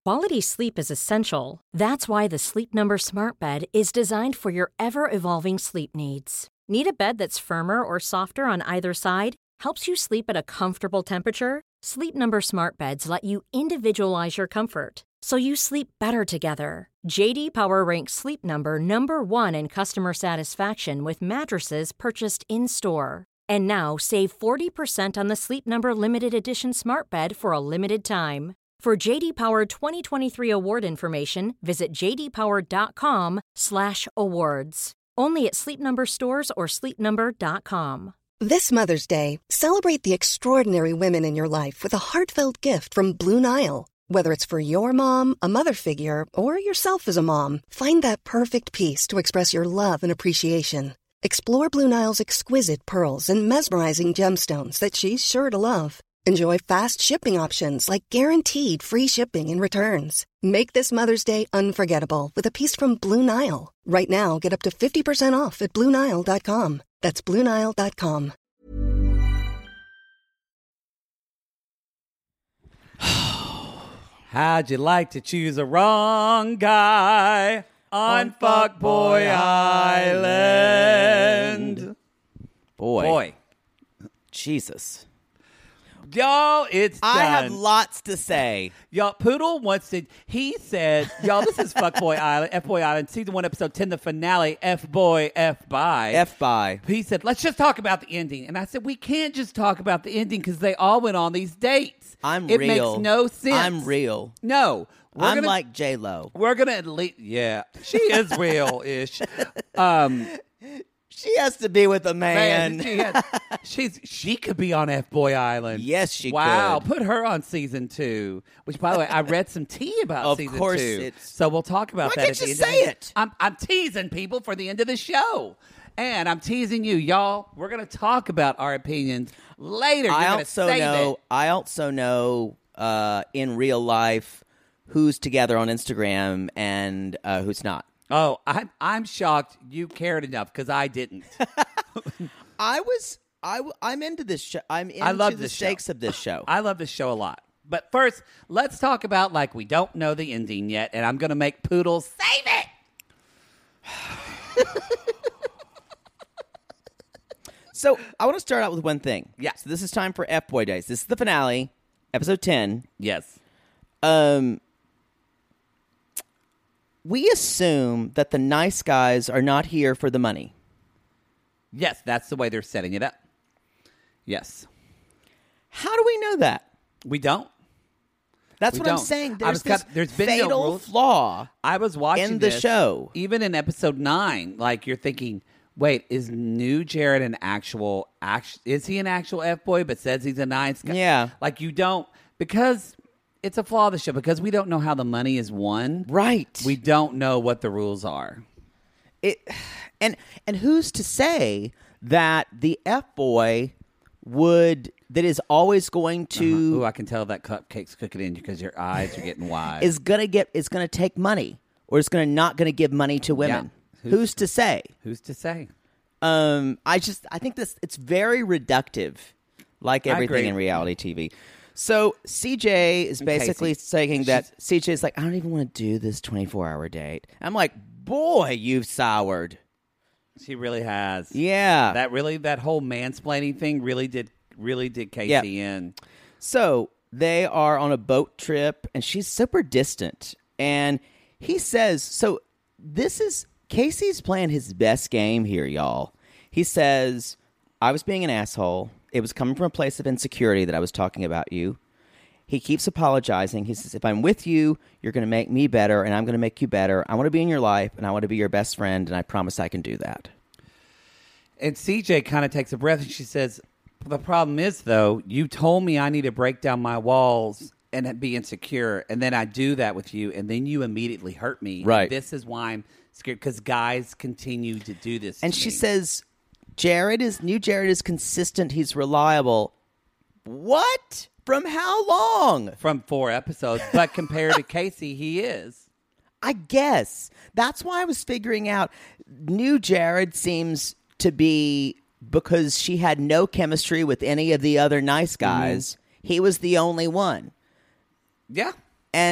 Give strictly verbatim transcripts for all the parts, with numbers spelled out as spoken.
Quality sleep is essential. That's why the Sleep Number Smart Bed is designed for your ever-evolving sleep needs. Need a bed that's firmer or softer on either side? Helps you sleep at a comfortable temperature? Sleep Number Smart Beds let you individualize your comfort, so you sleep better together. J D Power ranks Sleep Number number one in customer satisfaction with mattresses purchased in-store. And now, save forty percent on the Sleep Number Limited Edition Smart Bed for a limited time. For J D Power twenty twenty-three award information, visit j d power dot com slash awards. Only at Sleep Number stores or sleep number dot com. This Mother's Day, celebrate the extraordinary women in your life with a heartfelt gift from Blue Nile. Whether it's for your mom, a mother figure, or yourself as a mom, find that perfect piece to express your love and appreciation. Explore Blue Nile's exquisite pearls and mesmerizing gemstones that she's sure to love. Enjoy fast shipping options like guaranteed free shipping and returns. Make this Mother's Day unforgettable with a piece from Blue Nile. Right now, get up to fifty percent off at blue nile dot com. That's blue nile dot com. How'd you like to choose a wrong guy on Fuckboy Island? Boy. Boy. Jesus. Y'all, it's done. I have lots to say. Y'all, Poodle wants to, he said, y'all, this is Fuckboy Island, F-Boy Island, season one, episode ten, the finale, F-Boy, F-Bye. F-Bye. He said, let's just talk about the ending. And I said, we can't just talk about the ending because they all went on these dates. I'm it real. It makes no sense. I'm real. No. I'm gonna, like J-Lo. We're going to at least, yeah, she is real-ish. Um... She has to be with a man. man she has, she's she could be on F-Boy Island. Yes, she wow, could. Wow, put her on season two. Which, by the way, I read some tea about of season course two. It's... So we'll talk about Why that. can't at you the end say of the, it? I'm, I'm teasing people for the end of the show. And I'm teasing you, y'all. We're going to talk about our opinions later. You're I gonna also save know. it. I also know uh, in real life who's together on Instagram and uh, who's not. Oh, I'm I'm shocked you cared enough because I didn't. I was. I, I'm into this show. I'm into I love the this stakes show. of this show. I love this show a lot. But first, let's talk about like we don't know the ending yet, and I'm going to make Poodle save it. So I want to start out with one thing. Yeah. So this is time for F-Boy Days. This is the finale, episode ten. Yes. Um. We assume that the nice guys are not here for the money. Yes, that's the way they're setting it up. Yes. How do we know that? We don't. That's we what don't. I'm saying. I There's was this cut, there's been fatal no rules. flaw I was watching in the this, show. Even in episode nine, like you're thinking, wait, is new Jared an actual, act, is he an actual F-boy but says he's a nice guy? Yeah. Like you don't, because it's a flaw of the show, because we don't know how the money is won. Right. We don't know what the rules are. It, and and who's to say that the F-boy would, that is always going to... Uh-huh. Ooh, I can tell that cupcake's cooking in because your eyes are getting wide. Is going to get, is going to take money, or is going to not going to give money to women. Yeah. Who's, who's to say? Who's to say? Um, I just, I think this, it's very reductive, like everything in reality T V. So C J is basically Casey. saying that C J is like, I don't even want to do this twenty-four hour date. I'm like, boy, you've soured. She really has. Yeah. That really, that whole mansplaining thing really did, really did Casey Yeah. in. So they are on a boat trip, and she's super distant. And he says, so this is, Casey's playing his best game here, y'all. He says, I was being an asshole. It was coming from a place of insecurity that I was talking about you. He keeps apologizing. He says, if I'm with you, you're going to make me better, and I'm going to make you better. I want to be in your life, and I want to be your best friend, and I promise I can do that. And C J kind of takes a breath, and she says, the problem is, though, you told me I need to break down my walls and be insecure, and then I do that with you, and then you immediately hurt me. Right. This is why I'm scared, because guys continue to do this And to she me. says, Jared is, new Jared is consistent. He's reliable. What? From how long? From four episodes, but compared to Casey, he is. I guess. That's why I was figuring out new Jared seems to be, because she had no chemistry with any of the other nice guys. Mm-hmm. He was the only one. Yeah. And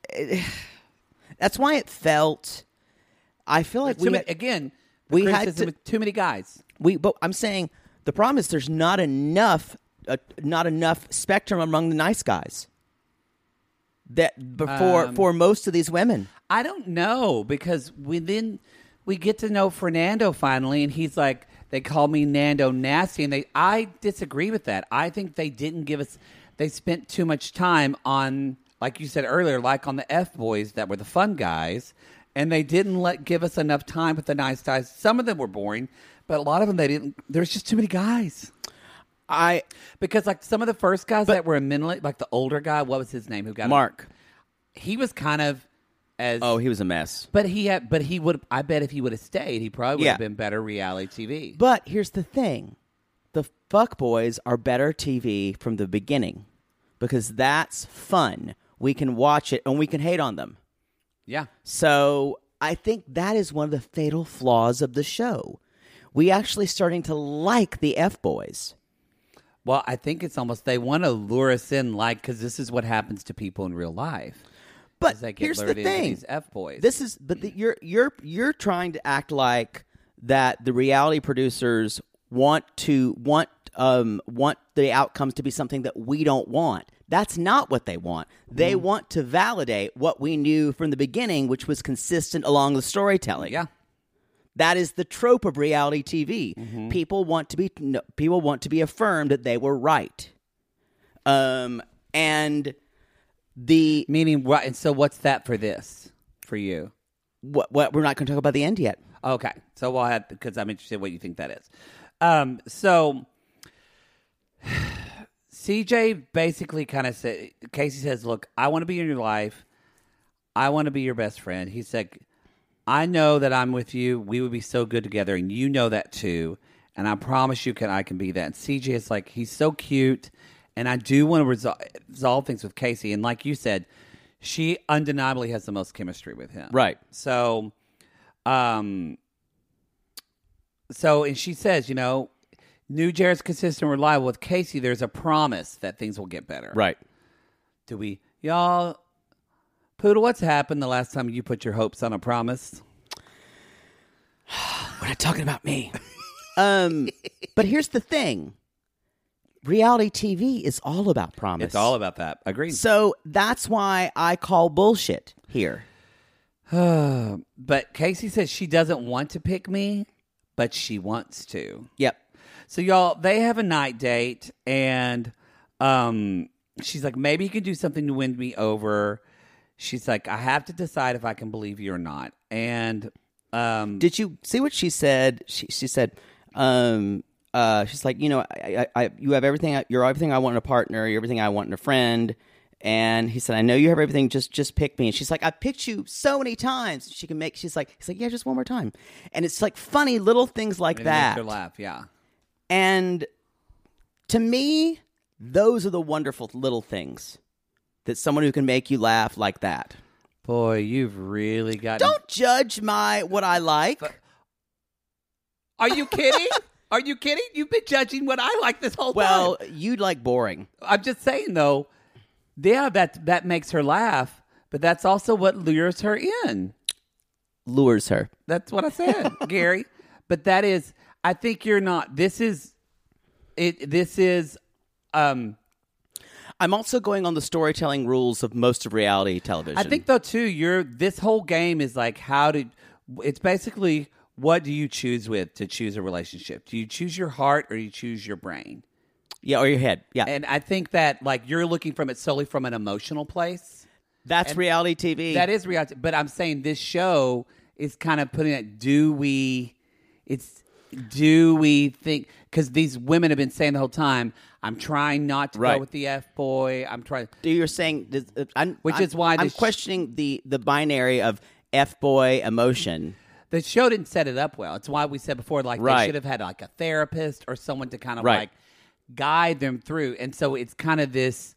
it, that's why it felt. I feel like too we many, had, again. we We had had to, too many guys. we. But I'm saying the problem is there's not enough, uh, not enough spectrum among the nice guys. That before Um, for most of these women. I don't know because we then we get to know Fernando finally, and he's like, they call me Nando Nasty, and they I disagree with that. I think they didn't give us. They spent too much time on, like you said earlier, like on the F boys that were the fun guys, and they didn't let give us enough time with the nice guys. Some of them were boring, but a lot of them they didn't. There's just too many guys. I Because like some of the first guys that were mentally, like the older guy, what was his name? Who got Mark. He was kind of as Oh, he was a mess. but he had, but he would. I bet if he would have stayed, he probably would Yeah. have been better reality T V. But here's the thing: the fuck boys are better T V from the beginning because that's fun. We can watch it and we can hate on them. Yeah, So I think that is one of the fatal flaws of the show. We actually starting to like the F boys. well, I think it's almost they want to lure us in, like because this is what happens to people in real life. But is they get here's the lured into thing: these F boys. This is, but the, you're you're you're trying to act like that the reality producers want to want um want the outcomes to be something that we don't want. That's not what they want. They Mm. want to validate what we knew from the beginning, which was consistent along the storytelling. yeah, That is the trope of reality T V. Mm-hmm. People want to be no, people want to be affirmed that they were right. Um and the meaning what? And so, what's that for this for you? what, what we're not going to talk about the end yet. Okay, so we'll have because I'm interested in what you think that is. Um, so C J basically kind of said, Casey says, "Look, I want to be in your life. I want to be your best friend." He said, "I know that I'm with you. We would be so good together, and you know that too. And I promise you, can I can be that." And C J is like, he's so cute, and I do want to resol- resolve things with Casey. And like you said, she undeniably has the most chemistry with him, Right. So, um, so and she says, you know, New Jared's consistent and reliable. With Casey, there's a promise that things will get better. Right. Do we, y'all, Poodle, what's happened the last time you put your hopes on a promise? We're not talking about me. um, but here's the thing. Reality T V is all about promise. It's all about that. Agreed. So that's why I call bullshit here. But Casey says she doesn't want to pick me, but she wants to. Yep. So y'all, they have a night date, and um, she's like, maybe you can do something to win me over. She's like, I have to decide if I can believe you or not. And um, Did you see what she said? She she said, um, uh, she's like, you know, I, I, I, you have everything. You're everything I want in a partner. You're everything I want in a friend. And he said, I know you have everything. Just just pick me. And she's like, I picked you so many times. She can make. She's like, he's like, yeah, just one more time. And it's like funny little things like it that. makes her laugh. Yeah. And to me, those are the wonderful little things that someone who can make you laugh like that. Boy, you've really got. Don't judge my what I like. Are you kidding? Are you kidding? You've been judging what I like this whole Well, time. you like boring. I'm just saying though. Yeah, that that makes her laugh, but that's also what lures her in. Lures her. That's what I said, Gary. But that is, I think you're not. This is, it. This is, um. I'm also going on the storytelling rules of most of reality television. I think though too. You're this whole game is like how to. It's basically what do you choose with to choose a relationship? Do you choose your heart or do you choose your brain? Yeah, or your head. Yeah. And I think that like you're looking from it solely from an emotional place. That's and reality T V. That is reality. But I'm saying this show is kind of putting it, do we, it's, do we think, because these women have been saying the whole time, I'm trying not to Right. go with the F boy. I'm trying. Do you're saying, this- uh, I'm, Which I'm- is why I'm this sh- questioning the, the binary of F boy emotion. The show didn't set it up well. It's why we said before, like Right. they should have had like a therapist or someone to kind of Right. like guide them through. And so it's kind of this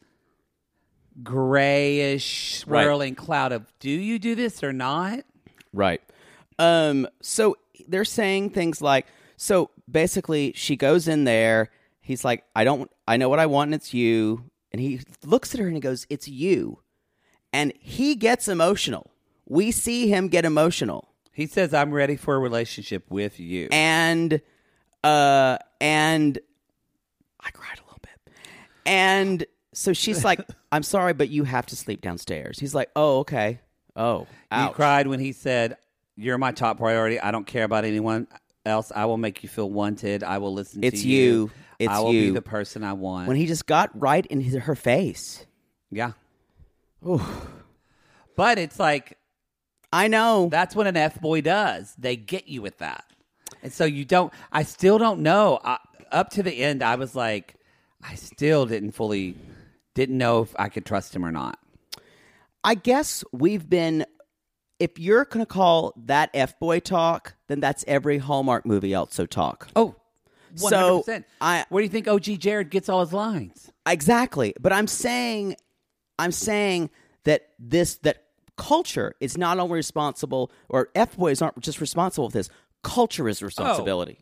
grayish swirling cloud of, do you do this or not? Right. Um. So they're saying things like, so basically, she goes in there. He's like, I don't. I know what I want, and it's you. And he looks at her and he goes, "It's you." And he gets emotional. We see him get emotional. He says, I'm ready for a relationship with you. And, uh, and I cried a little bit. And so she's like, I'm sorry, but you have to sleep downstairs. He's like, oh, okay. Oh, ouch. You cried when he said, you're my top priority. I don't care about anyone else. I will make you feel wanted. I will listen it's to you. you. It's I will you. be the person I want. When he just got right in his, her face. Yeah. Ooh. But it's like, I know. that's what an F-boy does. They get you with that. And so you don't, I still don't know. I, up to the end, I was like, I still didn't fully, didn't know if I could trust him or not. I guess we've been, if you're going to call that F-boy talk, then that's every Hallmark movie also talk. Oh, one hundred percent. So, I, where do you think O G Jared gets all his lines? Exactly. But I'm saying, I'm saying that this, that culture is not only responsible, or F-boys aren't just responsible for this. Culture is responsibility.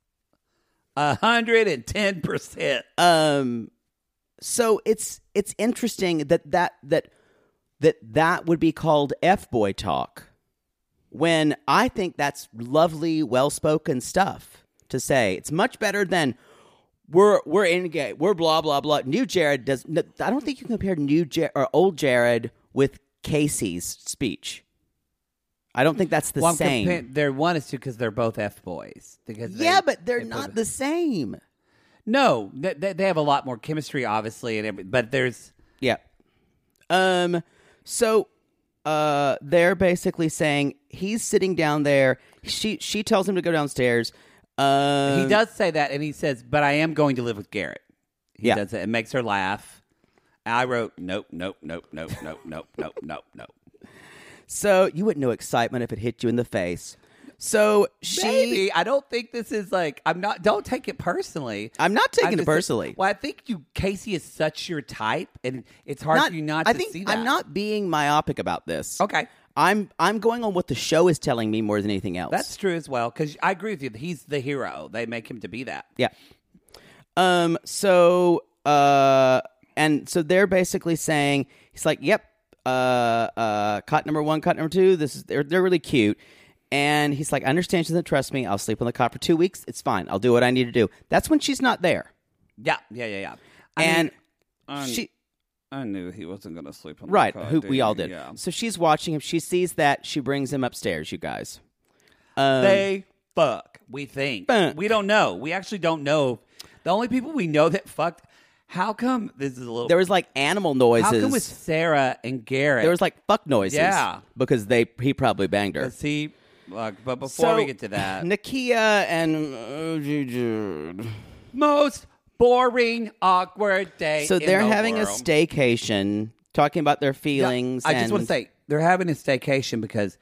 A hundred and ten percent. Um, so it's it's interesting that that that that that would be called F-boy talk, when I think that's lovely, well-spoken stuff to say. It's much better than we're we're in gay, we're blah blah blah. New Jared does. I don't think you can compare new Jared or old Jared with Casey's speech. I don't think that's the well, same. Compa- they're one is two because they're both F boys. Because yeah, they, but they're they not both, the same. No, they, they have a lot more chemistry, obviously, and every, but there's yeah. Um. So, uh, they're basically saying he's sitting down there. She she tells him to go downstairs. Um, he does say that, and he says, "But I am going to live with Garrett." He yeah. does it. It makes her laugh. I wrote, "Nope, nope, nope, nope, nope, nope, nope, nope, nope." So you wouldn't know excitement if it hit you in the face. So she, Maybe. I don't think this is like, I'm not, don't take it personally. I'm not taking I'm it just- personally. Well, I think you, Casey is such your type, and it's hard Not- for you not I to think see that. I'm not being myopic about this. Okay. I'm I'm going on what the show is telling me more than anything else. That's true as well, because I agree with you. He's the hero. They make him to be that. Yeah. Um. So, uh, and so they're basically saying he's like, "Yep, uh, uh, cot number one, cot number two. This is they're they're really cute." And he's like, "I understand she doesn't trust me. I'll sleep on the cot for two weeks. It's fine. I'll do what I need to do." That's when she's not there. Yeah, yeah, yeah, yeah. I and mean, I, she, I knew he wasn't going to sleep on right? the cot, Who did we all he? did. Yeah. So she's watching him. She sees that. She brings him upstairs. You guys. Um, They fuck. We think. Fuck. We don't know. We actually don't know. The only people we know that fucked. How come this is a little? there was like animal noises. How come with Sarah and Garrett? There was like fuck noises. Yeah. Because they he probably banged her. Let's see. Look, but before So, we get to that, Nakia and O G Jared. most boring, awkward day. So in they're the having world. a staycation, talking about their Yeah, feelings. I just and want to say they're having a staycation because,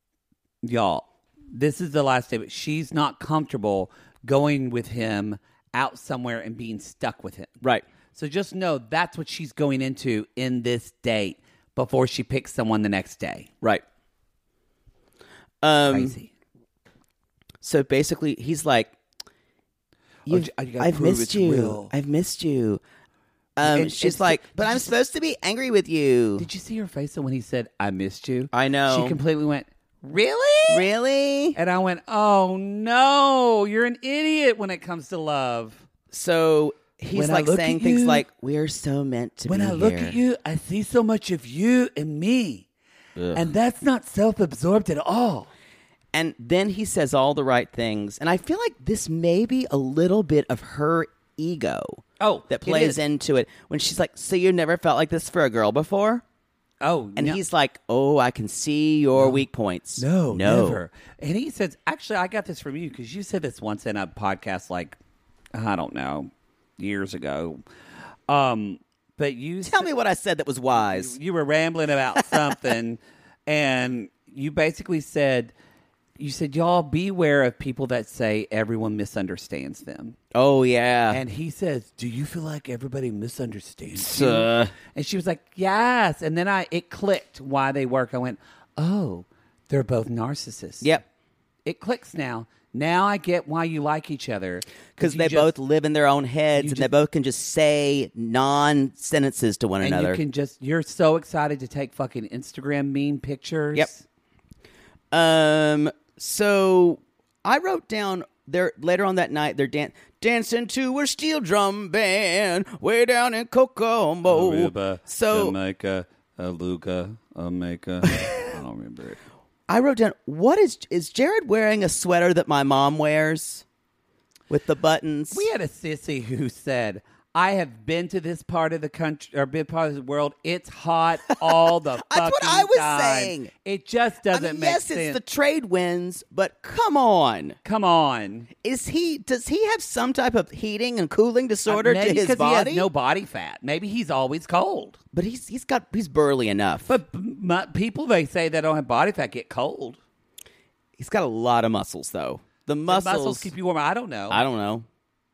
y'all, this is the last day. But she's not comfortable going with him out somewhere and being stuck with him. right. So just know that's what she's going into in this date before she picks someone the next day. Right. Um, Crazy. So basically, he's like, You've, you gotta I've prove missed it's you. real." I've missed you. Um, And- she's and- like, did but you I'm see- supposed to be angry with you. Did you see her face when he said, "I missed you"? I know. She completely went, "Really?" Really? And I went, "Oh no, you're an idiot when it comes to love." So he's When I like look saying at things you- like, we're so meant to When be I look here. at you, I see so much of you and me. Ugh. And that's not self-absorbed at all. And then he says all the right things. And I feel like this may be a little bit of her ego. Oh, that it plays is. into it. When she's like, so you never felt like this for a girl before? Oh, And no. he's like, oh, I can see your weak points. No, no. never. And he says, actually, I got this from you because you said this once in a podcast, like, I don't know, years ago. Um, but you Tell said- me what I said that was wise. you were rambling about something, and you basically said, you said, y'all beware of people that say everyone misunderstands them. Oh, yeah. And he says, do you feel like everybody misunderstands Uh. you? And she was like, yes. And then I it clicked why they work. I went, oh, they're both narcissists. Yep. it clicks now. Now I get why you like each other. Because you they just- both live in their own heads, you and just- they both can just say non-sentences to one and another. you can just, you're so excited to take fucking Instagram meme pictures. Yep. Um. So I wrote down there later on that night. They're dan- dancing to a steel drum band way down in Kokomo. Aruba, so Jamaica, Aluga, Jamaica. I don't remember it. I wrote down, what is is Jared wearing a sweater that my mom wears with the buttons? We had a sissy who said, I have been to this part of the country or been part of the world. It's hot all the fucking That's what I was time. saying. It just I doesn't mean, make yes, sense. it's the trade winds, but come on. Come on. Is he? Does he have some type of heating and cooling disorder Uh, maybe to his because body? he has no body fat. Maybe he's always cold. But he's he's got he's burly enough. But my, people they say that don't have body fat get cold. He's got a lot of muscles, though. The The muscles, muscles keep you warm. I don't know. I don't know.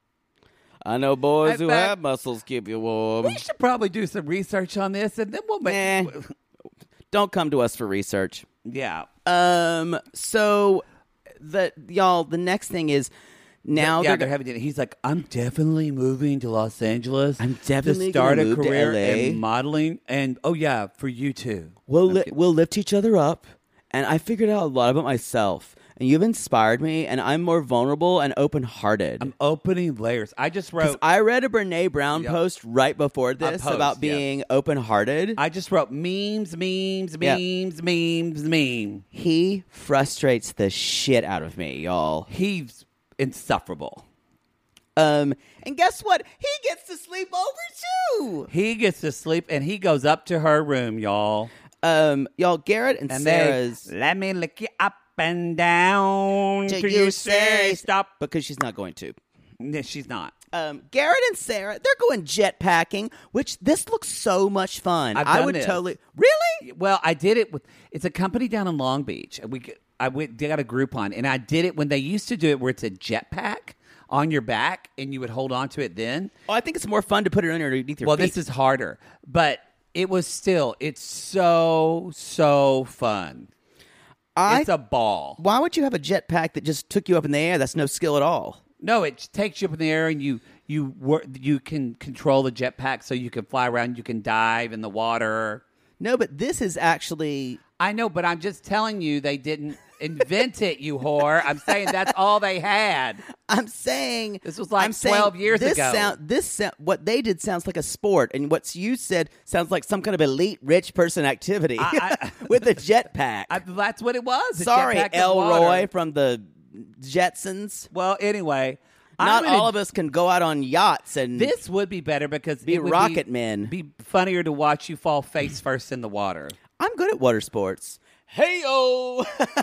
I know boys In who fact- have muscles keep you warm. we should probably do some research on this, and then we'll make. Nah. Don't come to us for research. Yeah. Um. So, the y'all. The next thing is now yeah, they're, they're having dinner. He's like, I'm definitely moving to Los Angeles. I'm definitely to start gonna a move to career L A. in modeling. And oh yeah, for you too. We'll li- Okay. we'll lift each other up, and I figured out a lot about myself. And you've inspired me, and I'm more vulnerable and open-hearted. I'm opening layers. I just 'Cause wrote. I read a Brene Brown Yep. post right before this post, about yes. being open-hearted. I just wrote memes, memes, Yeah. memes, memes, meme. He frustrates the shit out of me, y'all. He's insufferable. Um, and guess what? He gets to sleep over too. He gets to sleep and he goes up to her room, y'all. Um, y'all, Garrett and, And Sarah's they let me lick you up and down Till till you you say say stop. because she's not going to. No, she's not. Um, Garrett and Sarah, they're going jet packing, which this looks so much fun. I've I done would this. totally really. Well, I did it with. It's a company down in Long Beach. We I went, they got a Groupon, and I did it when they used to do it, where it's a jetpack on your back, and you would hold on to it. Then, Oh, I think it's more fun to put it underneath your well, feet. this is harder, but it was still. It's so so fun. I, It's a ball. why would you have a jetpack that just took you up in the air? That's no skill at all. No, it takes you up in the air, and you you work. You can control the jetpack, so you can fly around. You can dive in the water. No, but this is actually. I know, but I'm just telling you, they didn't invent it, you whore. I'm saying that's all they had. I'm saying This was like I'm saying twelve years this ago. Sound, this sound, what they did sounds like a sport, and what you said sounds like some kind of elite rich person activity I- I- with a jetpack. I, that's what it was. a Sorry, jetpack of Elroy water. from the Jetsons. Well, anyway, Not I'm gonna- all of us can go out on yachts and This would be better because Be it would rocket be, men. Be funnier to watch you fall face first in the water. I'm good at water sports. Hey yo!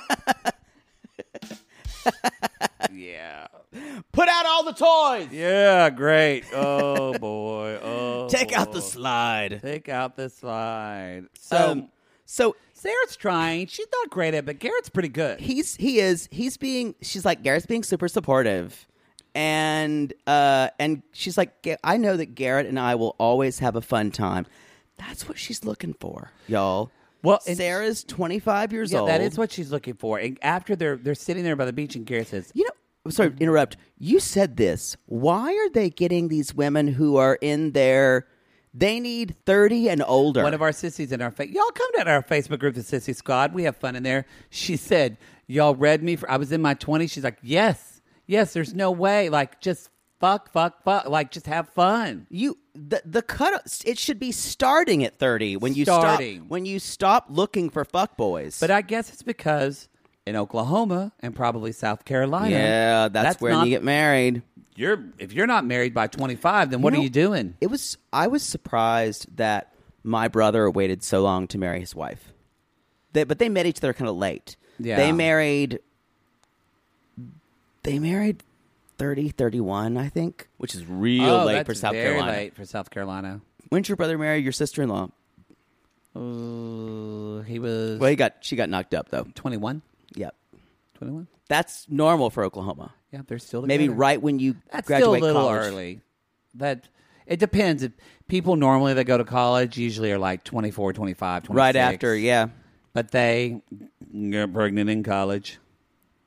Yeah. Put out all the toys. Yeah, great. Oh boy. Oh. Take out the slide. Take out the slide. So Um, so Sarah's trying. She's not great at it, but Garrett's pretty good. he's he is he's being she's like Garrett's being super supportive, and uh and she's like "Ga- I know that Garrett and I will always have a fun time. That's what she's looking for, y'all. Well, and- Sarah's twenty-five years Yeah, old. that is what she's looking for. And after they're they're sitting there by the beach, and Garrett says, You know, I'm sorry to interrupt. You said this. Why are they getting these women who are in their, they need thirty and older? one of our sissies in our face. Y'all come to our Facebook group, the Sissy Squad. We have fun in there. She said, y'all read me for, I was in my twenties. She's like, yes, yes, there's no way. Like, just fuck, fuck, fuck. Like, just have fun. You the the cut. It should be starting at thirty when you Starting. stop when you stop looking for fuckboys. But I guess it's because in Oklahoma and probably South Carolina. yeah, that's, where not, you get married. You're, if you're not married by twenty-five, then what You know, are you doing? It was. I was surprised that my brother waited so long to marry his wife. They, but they met each other kind of late. Yeah. They married. They married thirty, thirty-one, I think, which is real oh, late that's for South very Carolina. late for South Carolina. When'd your brother marry your sister-in-law? Uh, he was Well, he got she got knocked up though. twenty-one. Yep, twenty-one. that's normal for Oklahoma. Yeah, they're still together. Maybe right when you That's still a graduate little college. early. That it depends. If people normally that go to college usually are like twenty-four, twenty-five, twenty-six. Right after, yeah. But they get pregnant in college.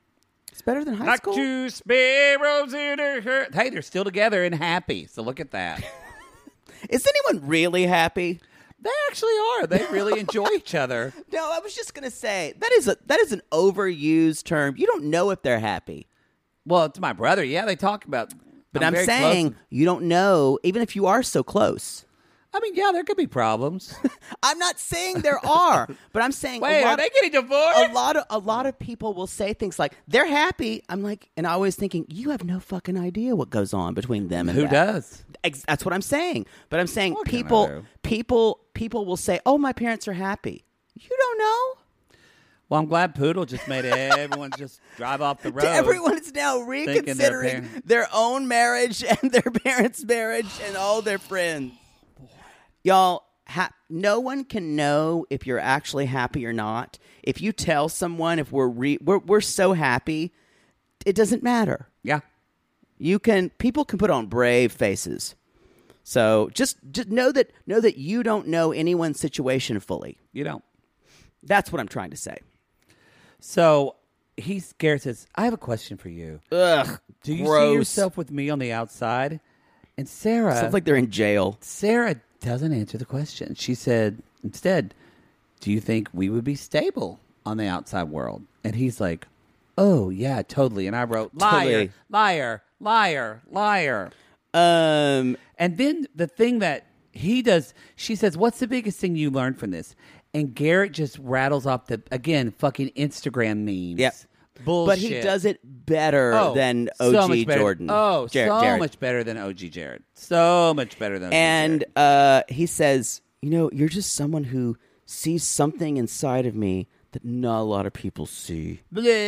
It's better than high Like school. two sparrows in a herd. Hey, they're still together and happy. So look at that. Is anyone really happy? They actually are. They really enjoy each other. No, I was just gonna say that is a that is an overused term. You don't know if they're happy. Well, it's my brother. Yeah, they talk about. But I'm, I'm very saying close. you don't know, even if you are so close. I mean, yeah, there could be problems. I'm not saying there are, but I'm saying Wait, a lot are they getting divorced? A lot of a lot of people will say things like they're happy. I'm like, and I always thinking you have no fucking idea what goes on between them and Who that. does? Ex- That's what I'm saying. But I'm saying What can I people do? people people will say, "Oh, my parents are happy." You don't know. Well, I'm glad Poodle just made everyone just drive off the road. Everyone is now reconsidering parent- their own marriage and their parents' marriage and all their friends. Y'all, ha- no one can know if you're actually happy or not. If you tell someone if we're re- we're we're so happy, it doesn't matter. Yeah. You can people can put on brave faces. So just just know that know that you don't know anyone's situation fully. You don't. That's what I'm trying to say. So he's Garrett says, I have a question for you. Ugh. Do you gross. see yourself with me on the outside? And Sarah Sounds like they're in jail. Sarah doesn't answer the question. She said, instead, do you think we would be stable on the outside world? And he's like, oh, yeah, totally. And I wrote, liar, Totally. liar, liar, liar. Um, And then the thing that he does, she says, what's the biggest thing you learned from this? And Garrett just rattles off the, again, fucking Instagram memes. Yep. Bullshit. But he does it better Oh, than so O G much better. Jordan. Oh, Jar- so Jared. much better than O G Jared. So much better than O G And Jared. uh, he says, you know, you're just someone who sees something inside of me that not a lot of people see.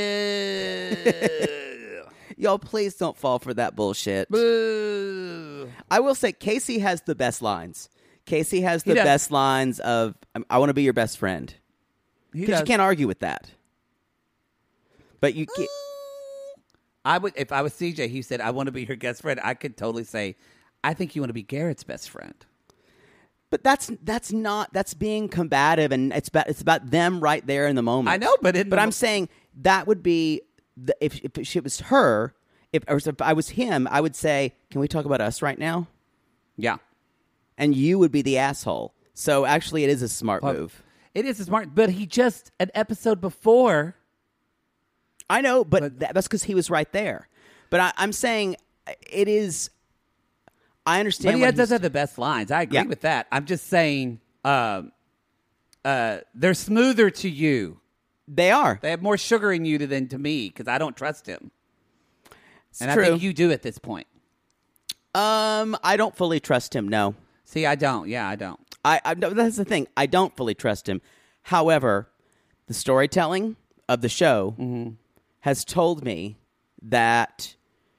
Y'all, please don't fall for that bullshit. Boo. I will say Casey has the best lines. Casey has He the does. best lines of, I want to be your best friend. He Because you does. can't argue with that. But you can't. I would, if I was C J, he said, I want to be your best friend. I could totally say, I think you want to be Garrett's best friend. But that's that's not that's being combative, and it's about it's about them right there in the moment. I know, but in but the I'm mo- saying that would be the, if if it was her, if, or if I was him, I would say, "Can we talk about us right now?" Yeah. And you would be the asshole. So actually, it is a smart But- move. It is smart, but he just, an episode before. I know, but, But- that, that's because he was right there. But I, I'm saying it is. I understand. But he what has- does he's- have the best lines. I agree Yeah. with that. I'm just saying um, uh, they're smoother to you. They are. They have more sugar in you than to me because I don't trust him. It's and true. I think you do at this point. Um, I don't fully trust him. No. See, I don't. Yeah, I don't. I, I no, that's the thing. I don't fully trust him. However, the storytelling of the show has told me that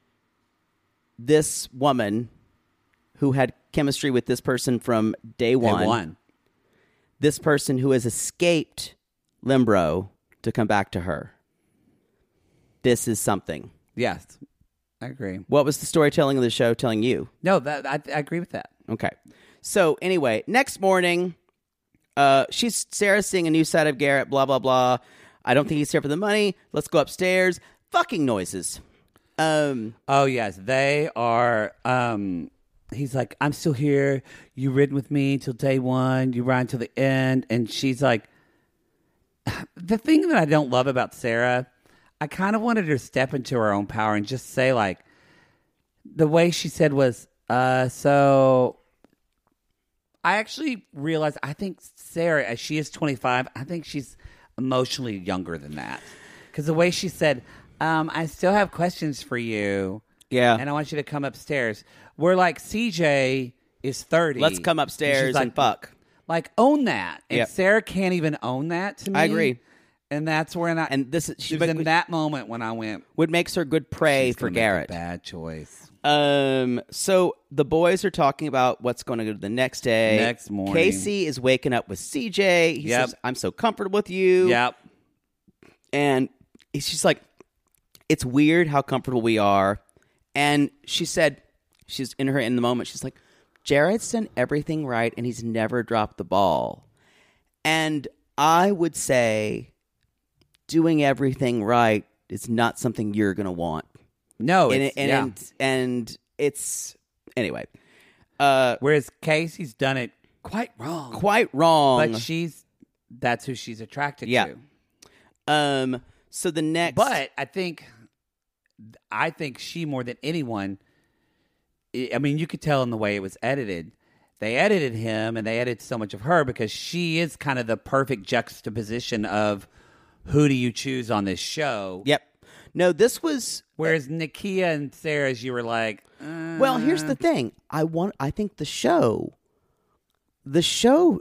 this woman who had chemistry with this person from day one, Day one. this person who has escaped Limbro to come back to her, this is something. Yes, I agree. What was the storytelling of the show telling you? No, that I, I agree with that. Okay. So anyway, next morning, uh, she's Sarah's seeing a new side of Garrett, blah, blah, blah. I don't think he's here for the money. Let's go upstairs. Fucking noises. Um, Oh, yes. They are. Um, he's like, I'm still here. You ridden with me till day one. You ride till the end. And she's like, the thing that I don't love about Sarah, I kind of wanted her to step into her own power and just say, like, the way she said was, uh, so I actually realized, I think Sarah, as she is twenty-five, I think she's emotionally younger than that. Because the way she said, um, I still have questions for you. Yeah. And I want you to come upstairs. We're like, C J is thirty. let's come And upstairs she's like, and fuck. Like, own that. And Yep. Sarah can't even own that to me. I agree. And that's when I, And this is- she was in that moment when I went, What makes her good prey she's for gonna make a Garrett. bad choice. Um, so the boys are talking about what's going to go to the next day. Next morning. Casey is waking up with C J. He Yep. says, I'm so comfortable with you. Yep. And she's like, it's weird how comfortable we are. And she said, she's in her in the moment, she's like, Jared's done everything right and he's never dropped the ball. And I would say doing everything right it's not something you're going to want. No, and it's, it, and, yeah. and and it's anyway. Uh, Whereas Casey's done it quite wrong. quite wrong. But she's that's who she's attracted Yeah. to. Um. So the next, But I think, I think she more than anyone. I I mean, you could tell in the way it was edited. They edited him, and they edited so much of her because she is kind of the perfect juxtaposition of who do you choose on this show. Yep. No, this was. Whereas Nakia and Sarah's, you were like, uh, Well, here's the thing. I want. I think the show, the show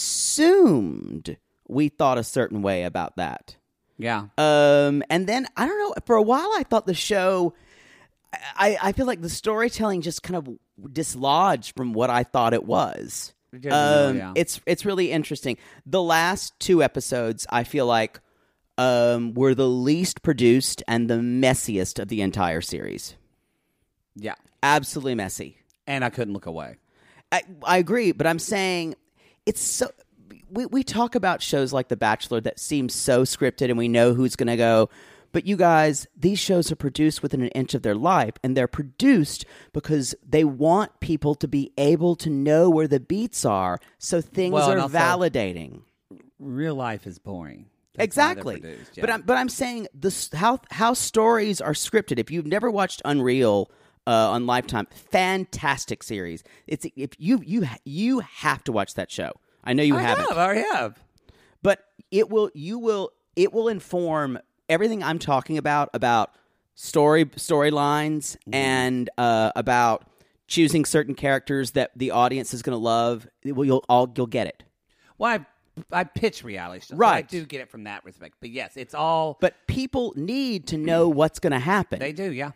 assumed we thought a certain way about that. yeah, Um, and then I don't know. For a while, I thought the show. I, I feel like the storytelling just kind of dislodged from what I thought it was. It doesn't Um, know, yeah. It's it's really interesting. The last two episodes, I feel like, um, were the least produced and the messiest of the entire series. yeah. Absolutely messy. And I couldn't look away. I, I agree, but I'm saying it's so. We we talk about shows like The Bachelor that seem so scripted, and we know who's going to go. But you guys, these shows are produced within an inch of their life, and they're produced because they want people to be able to know where the beats are, so things Well, and are also- validating. Real life is boring. That's why they're Exactly. produced, But yeah. I'm but I'm saying this how how stories are scripted. If you've never watched Unreal uh, on Lifetime, fantastic series. It's if you you you have to watch that show. I know you I haven't. have, I already have. But it will you will it will inform everything I'm talking about about story storylines Mm-hmm. and uh, about choosing certain characters that the audience is going to love. It will, you'll all you'll get it. Well, I, I pitch reality stuff. so Right. I do get it from that respect. But yes, it's all. But people need to know what's going to happen. They do, yeah.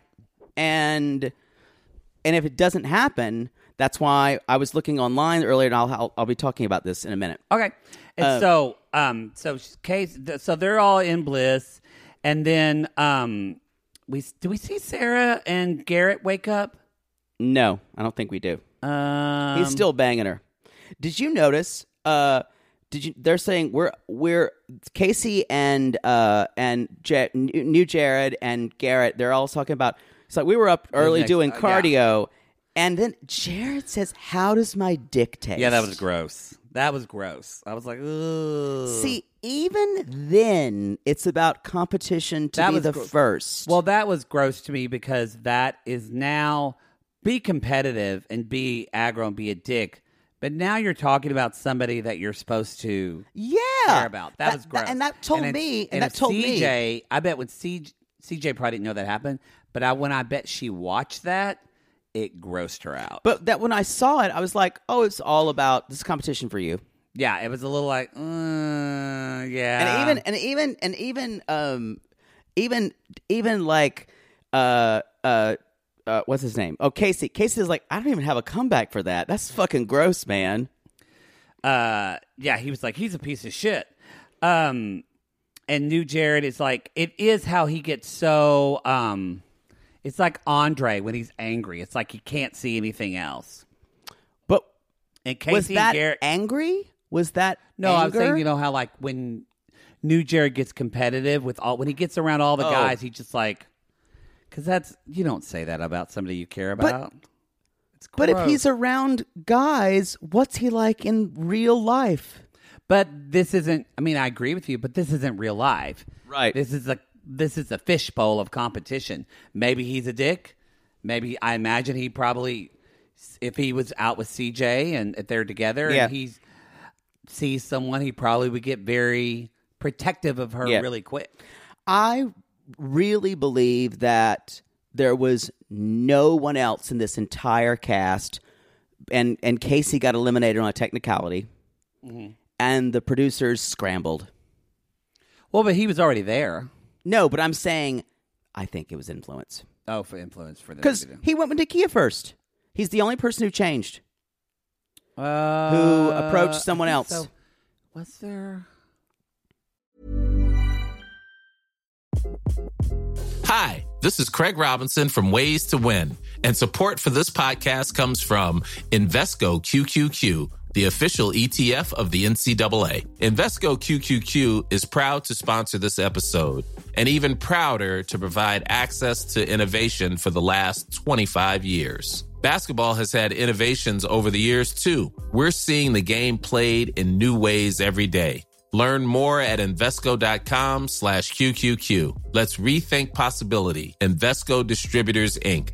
and and if it doesn't happen, that's why I was looking online earlier, and I'll I'll, I'll be talking about this in a minute. Okay. And Uh, so, um, so Case, so they're all in bliss, and then, um, we do we see Sarah and Garrett wake up? No, I don't think we do. Um, He's still banging her. Did you notice? Uh, did you? They're saying we're we're Casey and uh and J- New Jared and Garrett. They're all talking about. It's like we were up early next- doing uh, yeah. cardio, and then Jared says, "How does my dick taste?" Yeah, that was gross. That was gross. I was like, ugh. See, even then, it's about competition to That be was the gro- first. Well, that was gross to me because that is now be competitive and be aggro and be a dick. But now you're talking about somebody that you're supposed to yeah, care about. That, was gross. and that told it's- me, and, and that it's told C J, me. I bet when C J, C J probably didn't know that happened, but I, when I bet she watched that, it grossed her out. But that when I saw it, I was like, "Oh, it's all about this is competition for you." yeah, it was a little like, uh, yeah. And even and even and even um even even like uh uh uh what's his name? Oh, Casey. Casey's like, I don't even have a comeback for that. That's fucking gross, man. uh, yeah, he was like, he's a piece of shit. Um, and New Jared is like, it is how he gets so, um, it's like Andre when he's angry. It's like he can't see anything else. But And Casey was that and Garrett, angry? Was that no, I'm anger? saying, you know how like when New Jared gets competitive with all, when he gets around all the Oh. guys, he just like, because that's, you don't say that about somebody you care But- about. It's But if gross. he's around guys, what's he like in real life? But this isn't. I mean, I agree with you, but this isn't real life. Right. This is a this is a fishbowl of competition. Maybe he's a dick. Maybe I imagine he probably, if he was out with C J and if they're together Yeah. and he sees someone, he probably would get very protective of her Yeah. really quick. I really believe that there was no one else in this entire cast, and, and Casey got eliminated on a technicality, Mm-hmm. and the producers scrambled. Well, but he was already there. No, but I'm saying I think it was influence. Oh, for influence for them. Because to do. he went with Nakia first. He's the only person who changed. Uh, who approached I someone think else. so. Was there? Hi, this is Craig Robinson from Ways to Win, and support for this podcast comes from Invesco Q Q Q, the official E T F of the N C double A. Invesco Q Q Q is proud to sponsor this episode, and even prouder to provide access to innovation for the last twenty-five years. Basketball has had innovations over the years, too. We're seeing the game played in new ways every day. Learn more at Invesco.com slash QQQ. Let's rethink possibility. Invesco Distributors, Incorporated.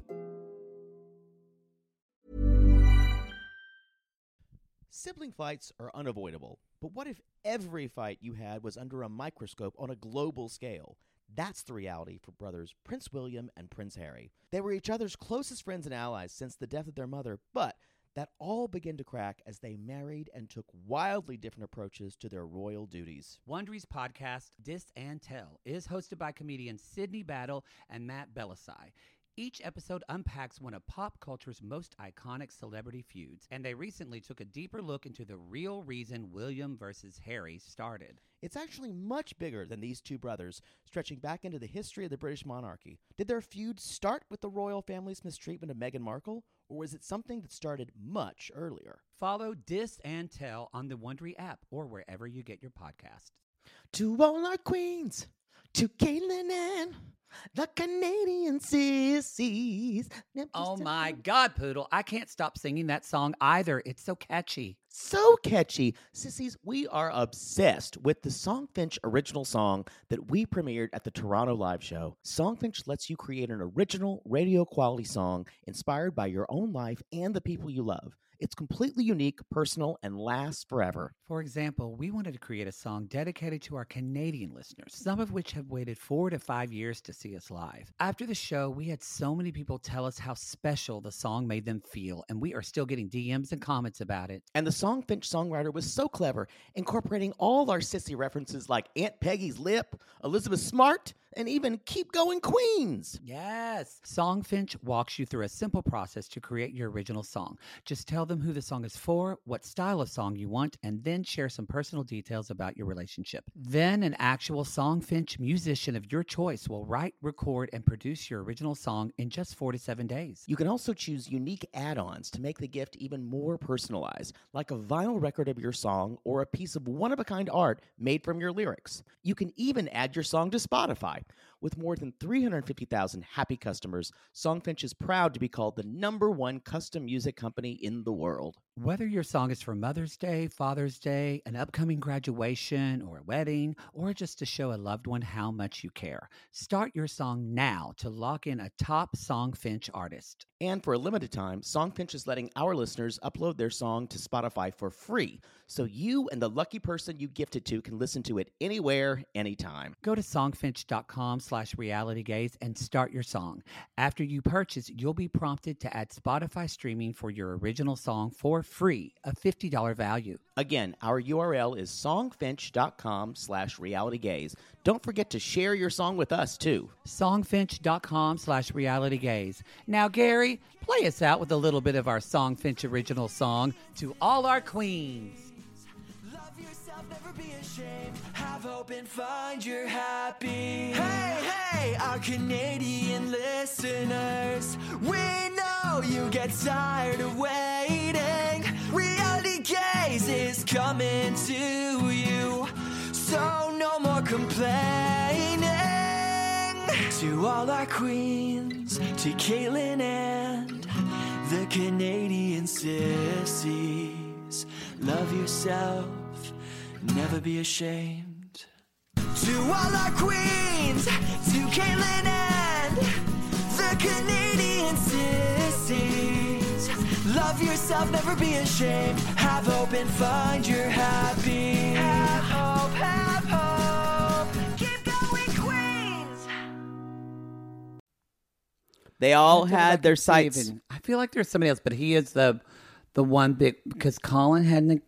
Sibling fights are unavoidable, but what if every fight you had was under a microscope on a global scale? That's the reality for brothers Prince William and Prince Harry. They were each other's closest friends and allies since the death of their mother, but that all began to crack as they married and took wildly different approaches to their royal duties. Wondery's podcast, Dis and Tell, is hosted by comedians Sydney Battle and Matt Belisai. Each episode unpacks one of pop culture's most iconic celebrity feuds, and they recently took a deeper look into the real reason William versus Harry started. It's actually much bigger than these two brothers, stretching back into the history of the British monarchy. Did their feud start with the royal family's mistreatment of Meghan Markle, or was it something that started much earlier? Follow Dis and Tell on the Wondery app or wherever you get your podcasts. To all our queens, to Caitlin and the Canadian sissies. Oh my God, Poodle. I can't stop singing that song either. It's so catchy. So catchy. Sissies, we are obsessed with the Songfinch original song that we premiered at the Toronto Live Show. Songfinch lets you create an original radio quality song inspired by your own life and the people you love. It's completely unique, personal, and lasts forever. For example, we wanted to create a song dedicated to our Canadian listeners, some of which have waited four to five years to see us live. After the show, we had so many people tell us how special the song made them feel, and we are still getting D Ms and comments about it. And the Songfinch songwriter was so clever, incorporating all our sissy references like Aunt Peggy's Lip, Elizabeth Smart, and even Keep Going Queens. Yes. Songfinch walks you through a simple process to create your original song. Just tell them who the song is for, what style of song you want, and then share some personal details about your relationship. Then an actual Songfinch musician of your choice will write, record, and produce your original song in just four to seven days. You can also choose unique add-ons to make the gift even more personalized, like a vinyl record of your song or a piece of one-of-a-kind art made from your lyrics. You can even add your song to Spotify. With more than three hundred fifty thousand happy customers, Songfinch is proud to be called the number one custom music company in the world. Whether your song is for Mother's Day, Father's Day, an upcoming graduation, or a wedding, or just to show a loved one how much you care, start your song now to lock in a top Songfinch artist. And for a limited time, Songfinch is letting our listeners upload their song to Spotify for free, so you and the lucky person you gifted to can listen to it anywhere, anytime. Go to songfinch.com slash realitygaze and start your song. After you purchase, you'll be prompted to add Spotify streaming for your original song for free, a fifty dollars value. Again, our U R L is songfinch.com slash realitygaze. Don't forget to share your song with us, too. Songfinch.com slash realitygaze. Now, Gary, play us out with a little bit of our Songfinch original song, To All Our Queens. Love yourself, never be ashamed. Have hope and find your happy. Hey, hey, our Canadian listeners. We know you get tired of waiting. Reality Gaze is coming to you. So no more complaining. To all our queens, to Caitlin and the Canadian sissies. Love yourself, never be ashamed. To all our queens, to Caitlin and the Canadian sissies. Love yourself, never be ashamed. Have hope and find your happy. Have hope, have hope. Keep going, Queens. They all I feel had like their it's sights. even- I feel like there's somebody else, but he is the the one big, because Colin hadn't.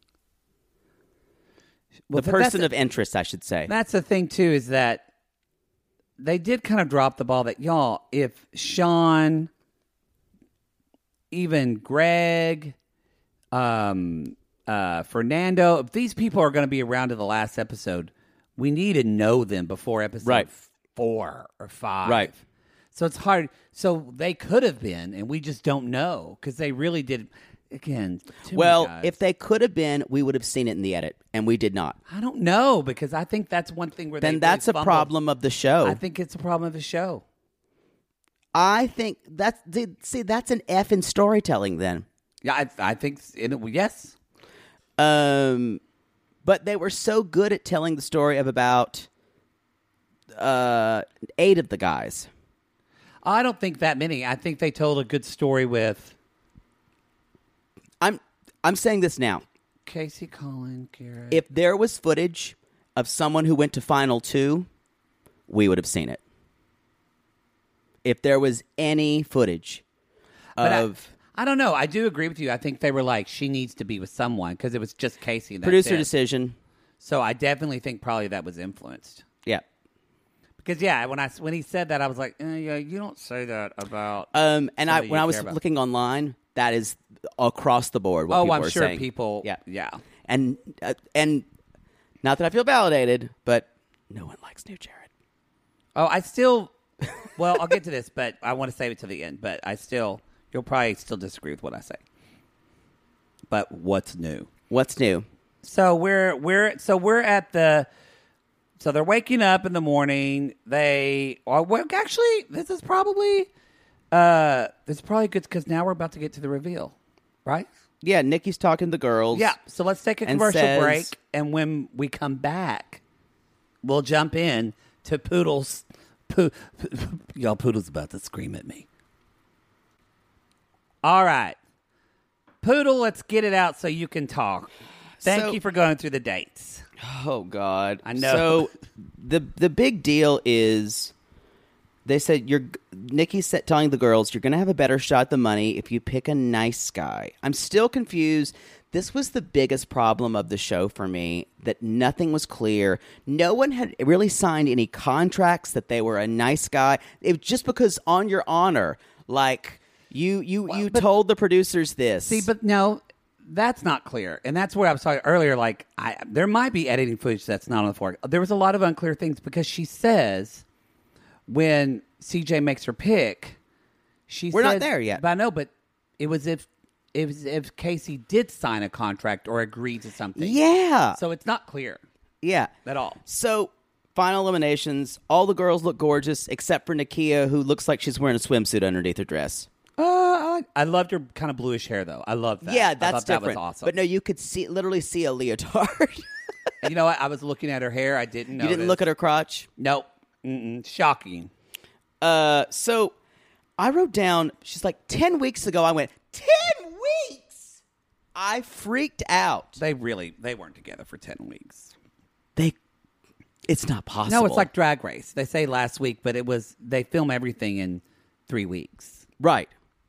Well, the but that's person the- of interest, I should say. That's the thing, too, is that they did kind of drop the ball that, y'all, if Sean, even Greg, um, uh, Fernando, if these people are going to be around to the last episode, we need to know them before episode Right. four or five. Right. So it's hard. So they could have been, and we just don't know, because they really did. again. Too Well, many guys. if they could have been, we would have seen it in the edit, and we did not. I don't know because I think that's one thing where Then they that's really a fumbled. problem of the show. I think it's a problem of the show. I think that's see that's an F in storytelling. Then, Yeah, I, I think it, yes. um, but they were so good at telling the story of about uh eight of the guys. I don't think that many. I think they told a good story with I'm I'm saying this now. Casey, Colin, Garrett. If there was footage of someone who went to final two, we would have seen it. If there was any footage But of I, I don't know. I do agree with you. I think they were like, she needs to be with someone because it was just Casey. And that's producer it. decision, So I definitely think probably that was influenced. yeah. Because yeah, when I when he said that, I was like, eh, yeah, you don't say that about. Um, and I somebody when you I was care about. looking online, that is across the board. What Oh, people I'm are sure saying. people. Yeah, yeah. and uh, and not that I feel validated, but no one likes new Jared. Oh, I still. Well, I'll get to this, but I want to save it to the end. But I still, you'll probably still disagree with what I say. But what's new? What's new? So we're we're so we're at the. So they're waking up in the morning. They are well, actually. This is probably. Uh, this is probably good because now we're about to get to the reveal, right? Yeah, Nikki's talking to the girls. Yeah. So let's take a And commercial says- break, and when we come back, we'll jump in to Poodle's. Po- po- y'all, Poodle's about to scream at me. All right, Poodle, let's get it out so you can talk. Thank So- you for going through the dates. Oh God, I know. So the the big deal is, they said you're Nikki's set telling the girls you're going to have a better shot at the money if you pick a nice guy. I'm still confused. This was the biggest problem of the show for me, that nothing was clear. No one had really signed any contracts that they were a nice guy. It was just because on your honor, like you you you but- told the producers this. See, but no, that's not clear, and that's where I was talking earlier. Like, I, there might be editing footage that's not on the floor. There was a lot of unclear things because she says when C J makes her pick, she We're not says- there yet. But I know, but it was if it was if Casey did sign a contract or agree to something. yeah, So it's not clear yeah. at all. So, final eliminations. All the girls look gorgeous except for Nakia, who looks like she's wearing a swimsuit underneath her dress. Uh, I, I loved her kind of bluish hair, though. I love that. Yeah, I that's thought that different. was awesome. But no, you could see literally see a leotard. And you know what? I was looking at her hair. I didn't know. You didn't look at her crotch. Nope. Mm-mm. Shocking. Uh, so I wrote down. She's like ten weeks ago. I went ten weeks. I freaked out. They really they weren't together for ten weeks. They. It's not possible. No, it's like Drag Race. They say last week, but it was they film everything in three weeks. right.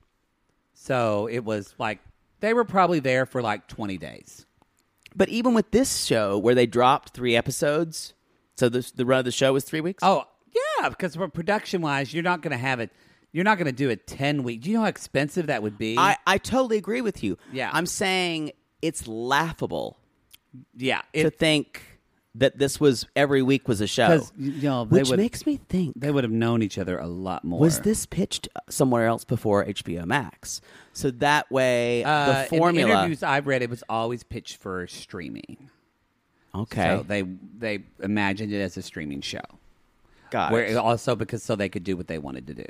So it was like they were probably there for like twenty days. But even with this show, where they dropped three episodes, so the the run of the show was three weeks. Oh yeah, because production wise, you're not going to have it. You're not going to do a ten week. Do you know how expensive that would be? I, I totally agree with you. Yeah. I'm saying it's laughable yeah, to it, think that this was every week was a show. because you know they Which would makes me think, they would have known each other a lot more. was this pitched somewhere else before H B O Max? So that way, uh, the formula. In the interviews I've read, it was always pitched for streaming. Okay. So they they imagined it as a streaming show. Got Where it. it also because so they could do what they wanted to do.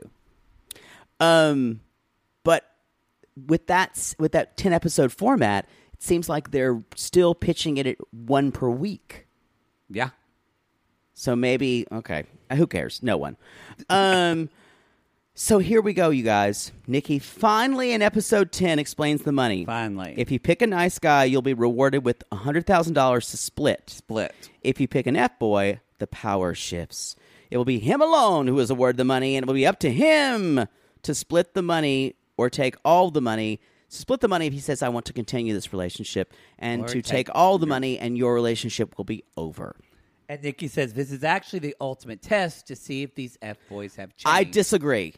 Um, but with that s- with that ten episode format, it seems like they're still pitching it at one per week. Yeah. So maybe okay, who cares? No one. Um, so here we go, you guys. Nikki finally in episode ten explains the money. Finally. If you pick a nice guy, you'll be rewarded with a hundred thousand dollars to split. Split. If you pick an F boy, the power shifts. It will be him alone who is awarded the money, and it will be up to him to split the money or take all the money. Split the money if he says, I want to continue this relationship, and Or to take take all the money, and your relationship will be over. And Nikki says this is actually the ultimate test to see if these F boys have changed. I disagree.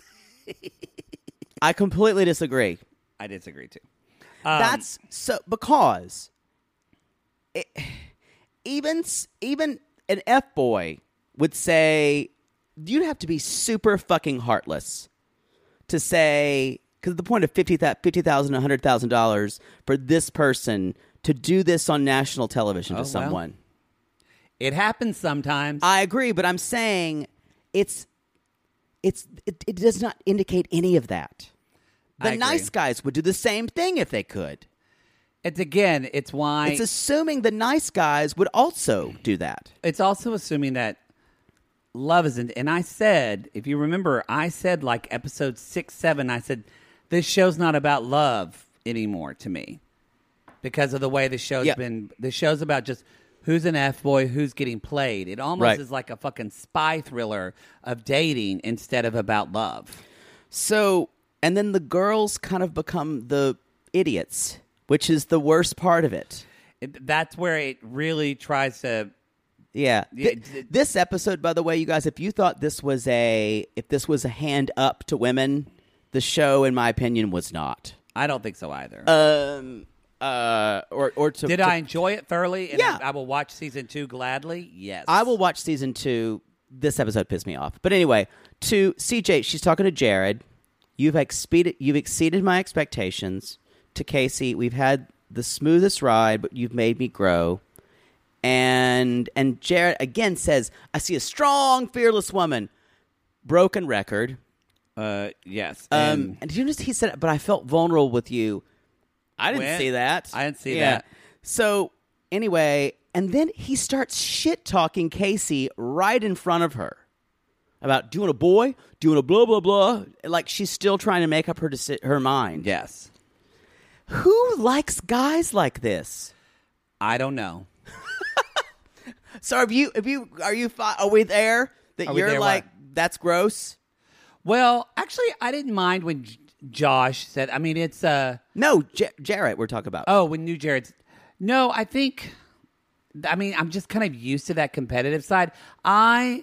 I completely disagree. I disagree too. Um, That's so because it, even s- even an F boy would say you'd have to be super fucking heartless to say Because the point of fifty thousand dollars, one hundred thousand dollars for this person to do this on national television Oh, to someone. well. It happens sometimes. I agree, but I'm saying it's it's it, it does not indicate any of that. I The agree. nice guys would do the same thing if they could. It's again, it's why It's assuming the nice guys would also do that. it's also assuming that love isn't. And I said, if you remember, I said like episode six, seven, I said, this show's not about love anymore to me because of the way the show's Yeah. been. The show's about just who's an F boy, who's getting played. It almost Right. is like a fucking spy thriller of dating instead of about love. So, and then the girls kind of become the idiots, which is the worst part of it. It, that's where it really tries to. Yeah. Yeah, Th- it- this episode, by the way, you guys, if you thought this was a if this was a hand up to women, the show, in my opinion, was not. I don't think so either. Um. Uh. Or or to Did to- I enjoy it thoroughly? And Yeah. I, I will watch season two gladly. Yes, I will watch season two. This episode pissed me off. But anyway, to C J, she's talking to Jared. You've exceeded you've exceeded my expectations. To Casey, we've had the smoothest ride, but you've made me grow. And and Jared again says, I see a strong, fearless woman. Broken record. Uh, yes. Um, and and did you notice he said, but I felt vulnerable with you. I didn't When? see that. I didn't see Yeah. that. So anyway, and then he starts shit talking Casey right in front of her about doing a boy, doing a blah blah blah. Like she's still trying to make up her deci- her mind. yes. Who likes guys like this? I don't know. So have you? Have you? Are you? Fi- are we there? That Are we you're there, like what? that's gross. Well, actually, I didn't mind when J- Josh said. I mean, it's uh No, J- Jarrett. We're talking about. oh, when New Jared's. No, I think. I mean, I'm just kind of used to that competitive side. I.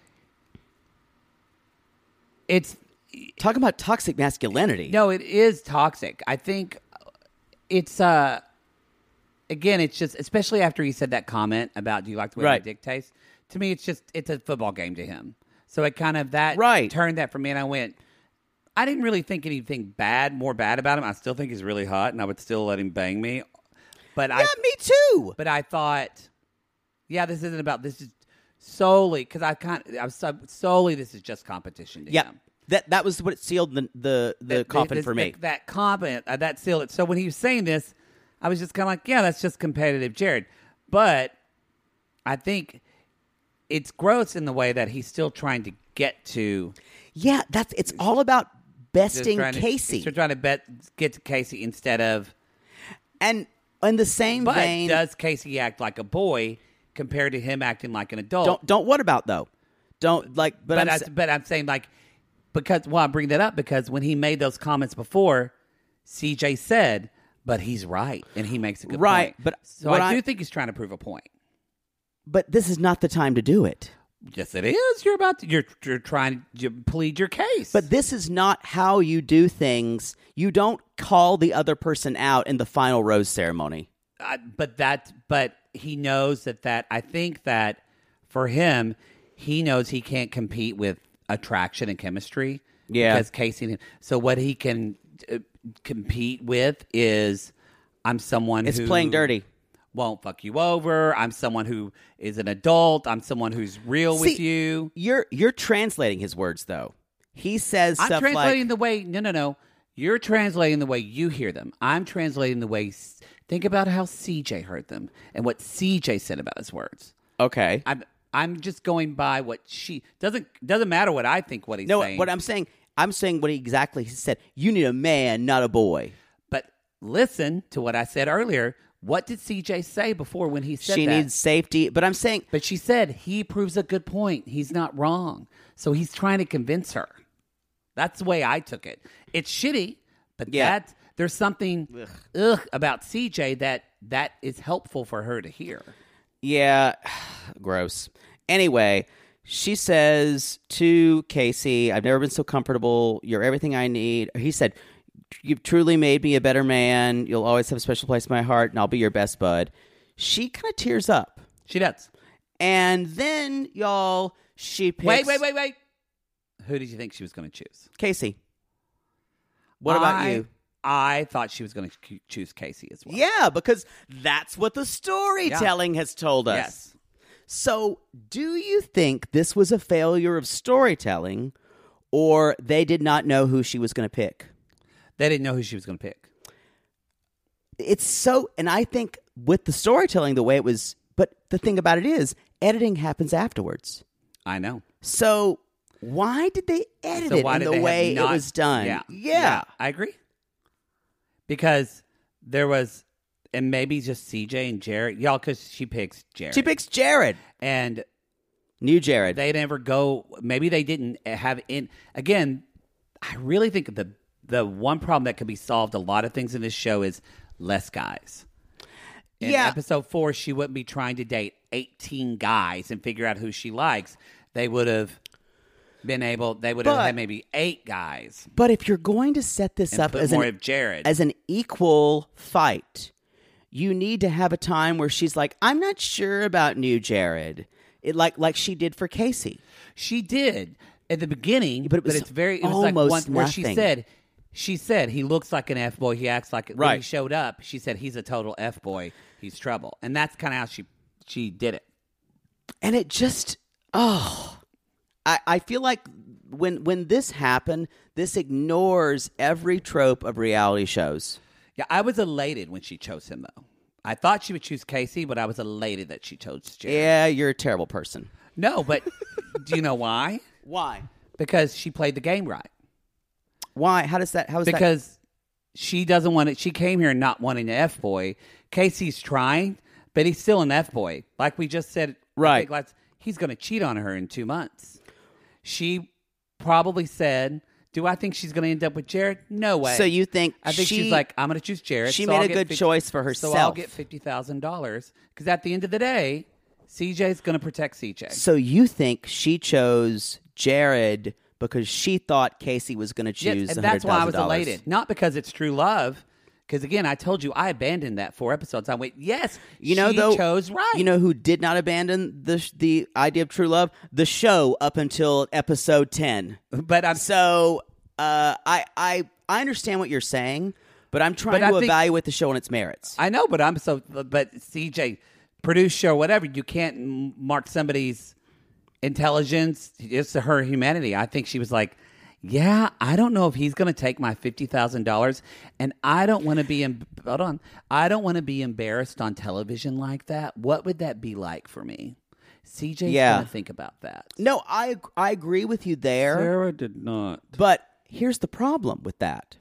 It's Talking about toxic masculinity. no, it is toxic. I think it's uh. Again, it's just, especially after he said that comment about, do you like the way Right. my dick tastes? To me, it's just, it's a football game to him. So it kind of, that Right. turned that for me, and I went, I didn't really think anything bad, more bad about him. I still think he's really hot, and I would still let him bang me. But Yeah, I, me too. but I thought, yeah, this isn't about, this is solely, because I kind of, I was so- solely, this is just competition to Yeah, him. that that was what sealed the the, the That- coffin this- for me. That, that comment, uh, that sealed it. So when he was saying this, I was just kind of like, yeah, that's just competitive Jared. But I think it's gross in the way that he's still trying to get to Yeah, that's it's all about just besting trying to- Casey. he's trying to bet, get to Casey instead of. And in the same But vein, does Casey act like a boy compared to him acting like an adult? don't don't what about though? Don't like but, But, I'm, I, sa- but I'm saying like because well, I bring that up because when he made those comments before, C J said, "But he's right," and he makes a good Right, point. but so what I do I- think he's trying to prove a point. but this is not the time to do it. Yes, it is. You're about to. You're you're trying to plead your case. But this is not how you do things. You don't call the other person out in the final rose ceremony. I, but that. But he knows that. That I think that for him, he knows he can't compete with attraction and chemistry. Yeah. because Casey. and him- So what he can uh, compete with is, I'm someone It's who playing dirty. won't fuck you over. I'm someone who is an adult. I'm someone who's real with See, you. You're you're translating his words though. He says I'm stuff translating like the way. No, no, no. You're translating the way you hear them. I'm translating the way. Think about how C J heard them and what C J said about his words. okay. I'm I'm just going by what she doesn't doesn't matter what I think. What he's No, saying. what I'm saying, I'm saying what he exactly he said. You need a man, not a boy. But listen to what I said earlier. What did C J say before when he said She that? needs safety. But I'm saying But she said he proves a good point. He's not wrong. So he's trying to convince her. That's the way I took it. It's shitty, but Yeah. that there's something ugh. about C J that that is helpful for her to hear. yeah, gross. Anyway, she says to Casey, I've never been so comfortable. You're everything I need. He said, you've truly made me a better man. You'll always have a special place in my heart, and I'll be your best bud. She kind of tears up. She does. And then, y'all, she picks... Wait, wait, wait, wait. Who did you think she was going to choose? Casey. What about I, you? I thought she was going to c- choose Casey as well. Yeah, because that's what the storytelling has told us. Yes. So, do you think this was a failure of storytelling, or they did not know who she was going to pick? They didn't know who she was going to pick. It's so, and I think with the storytelling, the way it was, but the thing about it is, editing happens afterwards. I know. So, why did they edit So it why in did the they have way not- it was done? Yeah. yeah. I agree. Because there was, and maybe just C J and Jared, y'all, because she picks Jared. She picks Jared. And New Jared. they never go, maybe they didn't have in, again, I really think the the one problem that could be solved, a lot of things in this show is less guys. In Yeah. episode four, she wouldn't be trying to date eighteen guys and figure out who she likes. They would have been able, they would have But- had maybe eight guys. But if you're going to set this And up put as more an, of Jared. as an equal fight, you need to have a time where she's like, I'm not sure about New Jared. It like like she did for Casey. She did at the beginning, But it was it's very, it was like almost one where she nothing. said, she said, he looks like an F boy. He acts like it. When he Right. showed up, she said, he's a total F boy. He's trouble. And that's kind of how she, she did it. And it just, oh, I, I feel like when when this happened, this ignores every trope of reality shows. Yeah, I was elated when she chose him, though. I thought she would choose Casey, but I was elated that she chose Jared. Yeah, you're a terrible person. No, but do you know why? Why? Because she played the game right. Why? How does that? How is that? Because she doesn't want it. She came here not wanting an F boy. Casey's trying, but he's still an F boy. Like we just said, I Right. think last- he's going to cheat on her in two months. She probably said, "Do I think she's going to end up with Jared? No way." So you think I think she- she's like, "I'm going to choose Jared." she so made I'll a get good 50 choice for So I'll herself. get fifty thousand dollars because at the end of the day, C J's going to protect C J. So you think she chose Jared because she thought Casey was going to Yes, choose? and that's why I was one hundred thousand dollars? elated. Not because it's true love. Because again, I told you I abandoned that four episodes. I went, yes, You know, she though, chose right. You know who did not abandon the the idea of true love? The show up until episode ten. but I'm So uh, I I I understand what you're saying, but I'm trying But I to think- evaluate the show on its merits. I know, but I'm so. But C J, produce show, whatever. You can't m- mark somebody's intelligence. It's her humanity. I think she was like, yeah, I don't know if he's going to take my fifty thousand dollars, and I don't want to be. Em- hold on, I don't want to be embarrassed on television like that. What would that be like for me? C J's Yeah. going to think about that. no, I I agree with you there. Sarah did not. But here's the problem with that.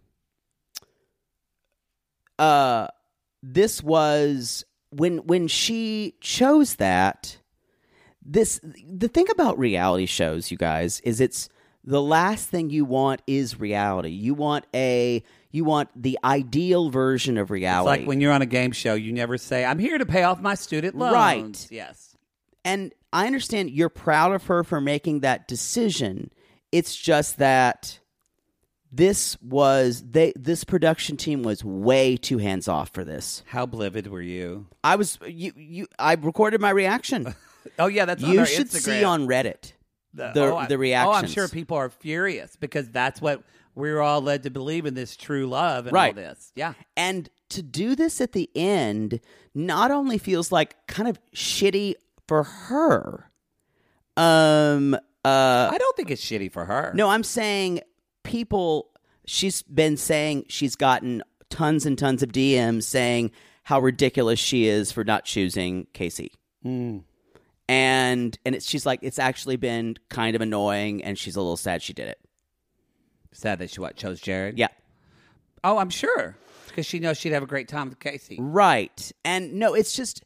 Uh, this was when when she chose that. This the thing about reality shows, you guys, is it's the last thing you want is reality. You want a you want the ideal version of It's reality. like when you're on a game show, you never say, "I'm here to pay off my student loans." Right. Yes. And I understand you're proud of her for making that decision. It's just that this was they this production team was way too hands off for this. How livid were you? I was you you I recorded my reaction. Oh yeah, that's on You our should Instagram. see on Reddit the oh, I- the reactions. Oh, I'm sure people are furious because that's what we were all led to believe in, this true love and Right. all this. Yeah. And to do this at the end not only feels like kind of shitty for her. Um uh I don't think it's shitty for her. No, I'm saying people, she's been saying she's gotten tons and tons of D Ms saying how ridiculous she is for not choosing Casey. Mm. And and it's, she's like, it's actually been kind of annoying, and she's a little sad she did it. Sad that she what chose Jared. Yeah. Oh, I'm sure because she knows she'd have a great time with Casey. Right. And no, it's just,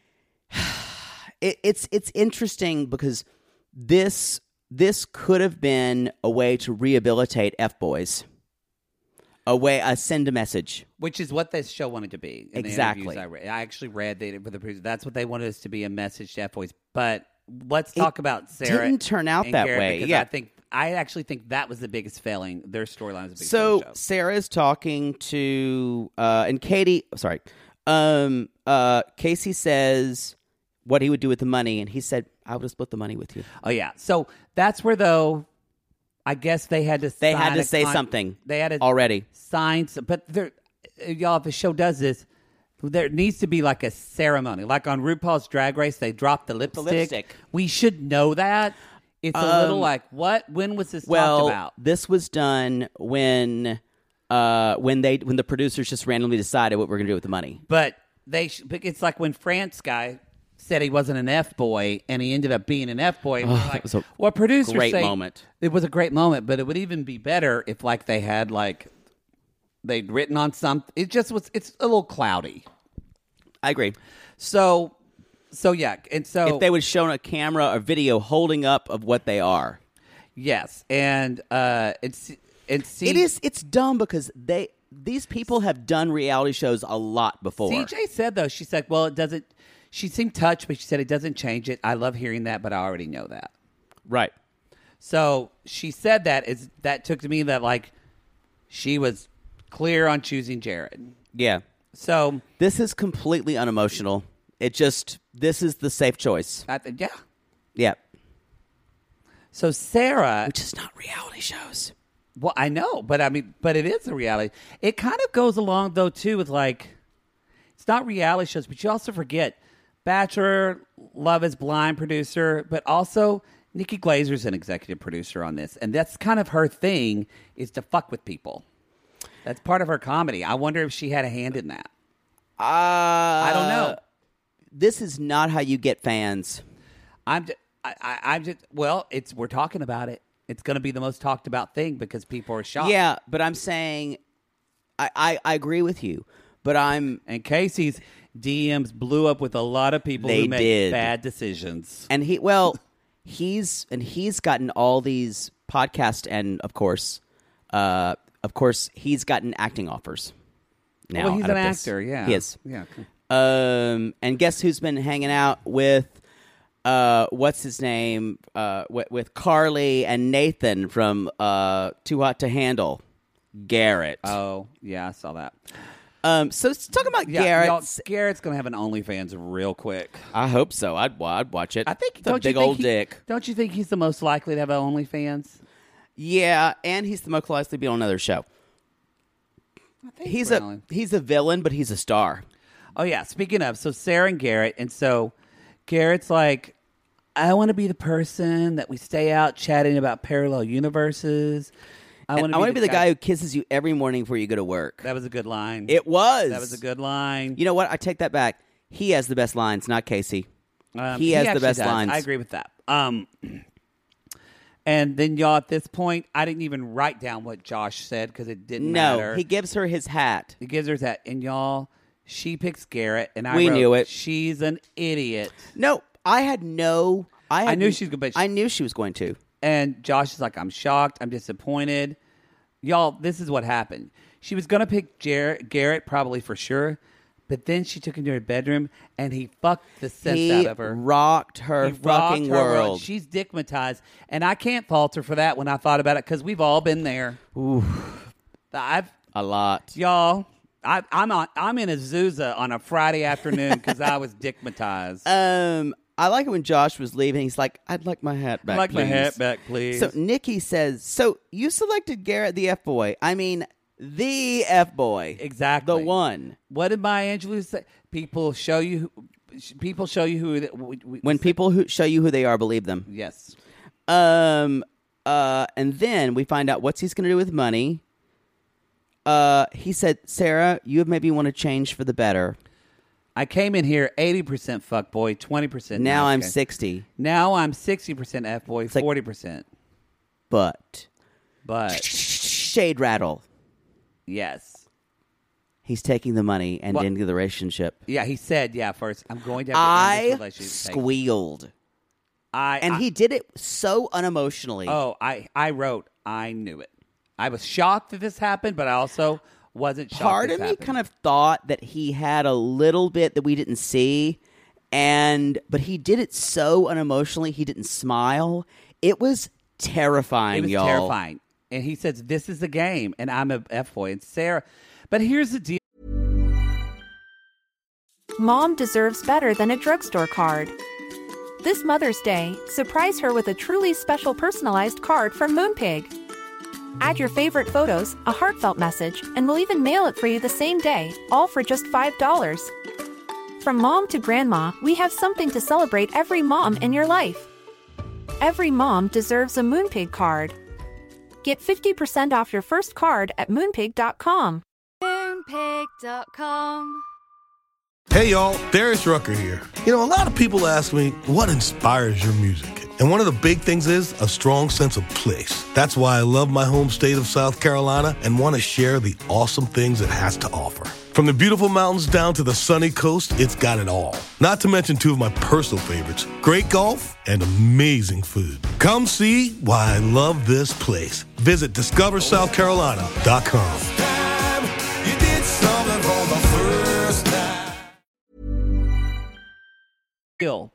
it, it's it's interesting because this this could have been a way to rehabilitate F-boys. A way, uh, send a message. Which is what this show wanted to be. In Exactly. The interviews I, read. I actually read that for the producers. That's what they wanted us to be, a message to F boys. But let's talk about Sarah. didn't turn out and that Garrett, way. because Yeah. I think I actually think that was the biggest failing. Their storyline was the biggest So failing show. Sarah's talking to uh, and Katie. Sorry, um, uh, Casey says what he would do with the money, and he said, "I would have split the money with you." Oh yeah. So that's where though I guess they had to. They sign had to a say con- something. They had to already sign. Some, but there, y'all, if the show does this, there needs to be like a ceremony, like on RuPaul's Drag Race. They drop the lipstick. The lipstick. We should know that. It's a Um, little like what? When was this well, talked about? this was done when, uh, when they when the producers just randomly decided what we're going to do with the money. But they, sh- but it's like when France guy said he wasn't an F boy, and he ended up being an F boy. And Oh, we're that like, was a well, producers great say moment. It was a great moment, but it would even be better if like they had like they'd written on something. It just was. It's a little cloudy. I agree. So, so yeah, and so If they would have shown a camera or video holding up of what they are. yes, and uh, it's it's It is. It's dumb because they these people have done reality shows a lot before. C J said though, she said, well, it doesn't. She seemed touched, but she said it doesn't change it. I love hearing that, but I already know that. Right. So she said that is that took to me that like she was clear on choosing Jared. Yeah. So This is completely unemotional. It just this is the safe choice. I th- yeah. Yeah. So Sarah, Which is not reality shows. well, I know, but I mean, but it is a reality. It kind of goes along though too with like it's not reality shows, but you also forget Bachelor, Love is Blind producer, but also Nikki Glazer's an executive producer on this, and that's kind of her thing is to fuck with people. That's part of her comedy. I wonder if she had a hand in that. Uh, I don't know. This is not how you get fans. I'm just, I, I, I'm just well. It's we're talking about it. It's going to be the most talked about thing because people are shocked. Yeah, but I'm saying I, I, I agree with you, but I'm And Casey's D Ms blew up with a lot of people They who make did. bad decisions. and he well he's and he's gotten all these podcasts and of course uh of course he's gotten acting offers now. well, he's out an of this. actor. Yeah, He is. Yeah. Um, and guess who's been hanging out with, uh, what's his name, uh, with, with Carly and Nathan from uh, Too Hot to Handle? Garrett. Oh, yeah, I saw that. Um, so let's talk about Yeah, Garrett. y'all, Garrett's going to have an OnlyFans real quick. I hope so. I'd, I'd watch it. I think it's a don't big you think old he- dick. Don't you think he's the most likely to have an OnlyFans? Yeah, and he's the most likely to be on another show. I think He's really. a he's a villain, but he's a star. Oh yeah. Speaking of, so Sarah and Garrett, and so Garrett's like, I want to be the person that we stay out chatting about parallel universes. I And want I to want to be the guy who kisses you every morning before you go to work. That was a good line. It was. That was a good line. You know what? I take that back. He has the best lines, not Casey. Um, he has the actually best does. lines. I agree with that. Um, and then y'all, at this point, I didn't even write down what Josh said because it didn't No, matter. he gives her his hat. He gives her that, and y'all, she picks Garrett, and I We wrote, knew it. She's an idiot. No, I had no. I, had, I knew she was gonna- but she- I knew she was going to. And Josh is like, I'm shocked. I'm disappointed. Y'all, this is what happened. She was going to pick Jer- Garrett probably for sure, but then she took him to her bedroom and he fucked the sense He out of her. rocked her He rocked fucking her world. She's dickmatized. And I can't fault her for that when I thought about it because we've all been there. Ooh, I've, a lot. y'all, I, I'm on, I'm in Azusa on a Friday afternoon because I was dickmatized. Um, I like it when Josh was leaving. He's like, "I'd like my hat back, I'd like my please." hat back, please. So Nikki says, "So you selected Garrett the F boy? I mean, the F boy, Exactly. the one." What did Maya Angelou say? People show you. Who, people show you who. We, we, When people who show you who they are, believe them. yes, Um. Uh. And then we find out what's he's going to do with money. Uh. He said, "Sarah, you maybe want to change for the better." I came in here eighty percent fuckboy, twenty percent. Now nice I'm guy. sixty, Now I'm sixty percent f boy, like- forty percent. but But shade rattle. yes, He's taking the money and What? into the relationship. yeah. He said, "Yeah, first I'm going to have to end this I relationship." squealed, I and I- he did it so unemotionally. Oh, I I wrote. I knew it. I was shocked that this happened, but I also wasn't shocked. Part this of me happened. kind of thought that he had a little bit that we didn't see, and but he did it so unemotionally. He didn't smile. It was terrifying, It was y'all. terrifying. And he says, "This is the game," and I'm a f boy. And Sarah, but here's the deal. Mom deserves better than a drugstore card. This Mother's Day, surprise her with a truly special personalized card from Moonpig. Add your favorite photos, a heartfelt message, and we'll even mail it for you the same day, all for just five dollars. From mom to grandma, we have something to celebrate every mom in your life. Every mom deserves a Moonpig card. Get fifty percent off your first card at moonpig dot com. moonpig dot com. Hey y'all, Darius Rucker here. You know, a lot of people ask me, what inspires your music? And one of the big things is a strong sense of place. That's why I love my home state of South Carolina and want to share the awesome things it has to offer. From the beautiful mountains down to the sunny coast, it's got it all. Not to mention two of my personal favorites, great golf and amazing food. Come see why I love this place. Visit discover south carolina dot com. Still.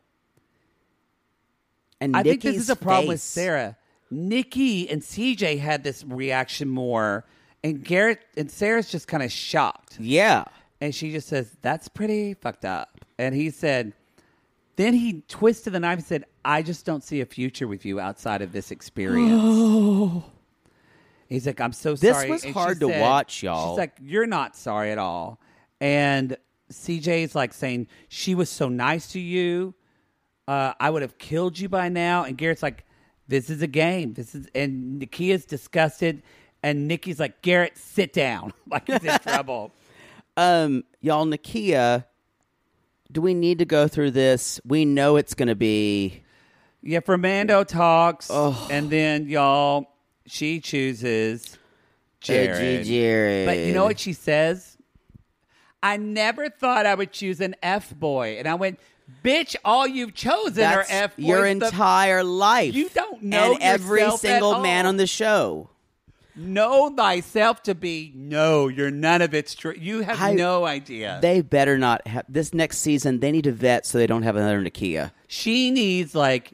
And I think Nikki's this is a problem with face. Sarah. Nikki and C J had this reaction more, and Garrett and Sarah's just kind of shocked. Yeah. And she just says, that's pretty fucked up. And he said, then he twisted the knife and said, I just don't see a future with you outside of this experience. He's like, I'm so This sorry. was And she hard to said- watch, y'all. She's like, you're not sorry at all. And C J's like saying, she was so nice to you. Uh, I would have killed you by now. And Garrett's like, this is a game. This is, and Nakia's disgusted. And Nikki's like, Garrett, sit down. Like he's in trouble. Um, y'all, Nakia, do we need to go through this? We know it's going to be... Yeah, Fernando talks. Oh. And then, y'all, she chooses Jared. Edgy Jared. But you know what she says? I never thought I would choose an F-boy. And I went, bitch, all you've chosen That's are F-boys. your The- entire life. You don't know And every yourself at single all. man on the show. Know thyself to be, no, you're none of it's true. You have I- no idea. They better not have... This next season, they need to vet so they don't have another Nakia. She needs, like,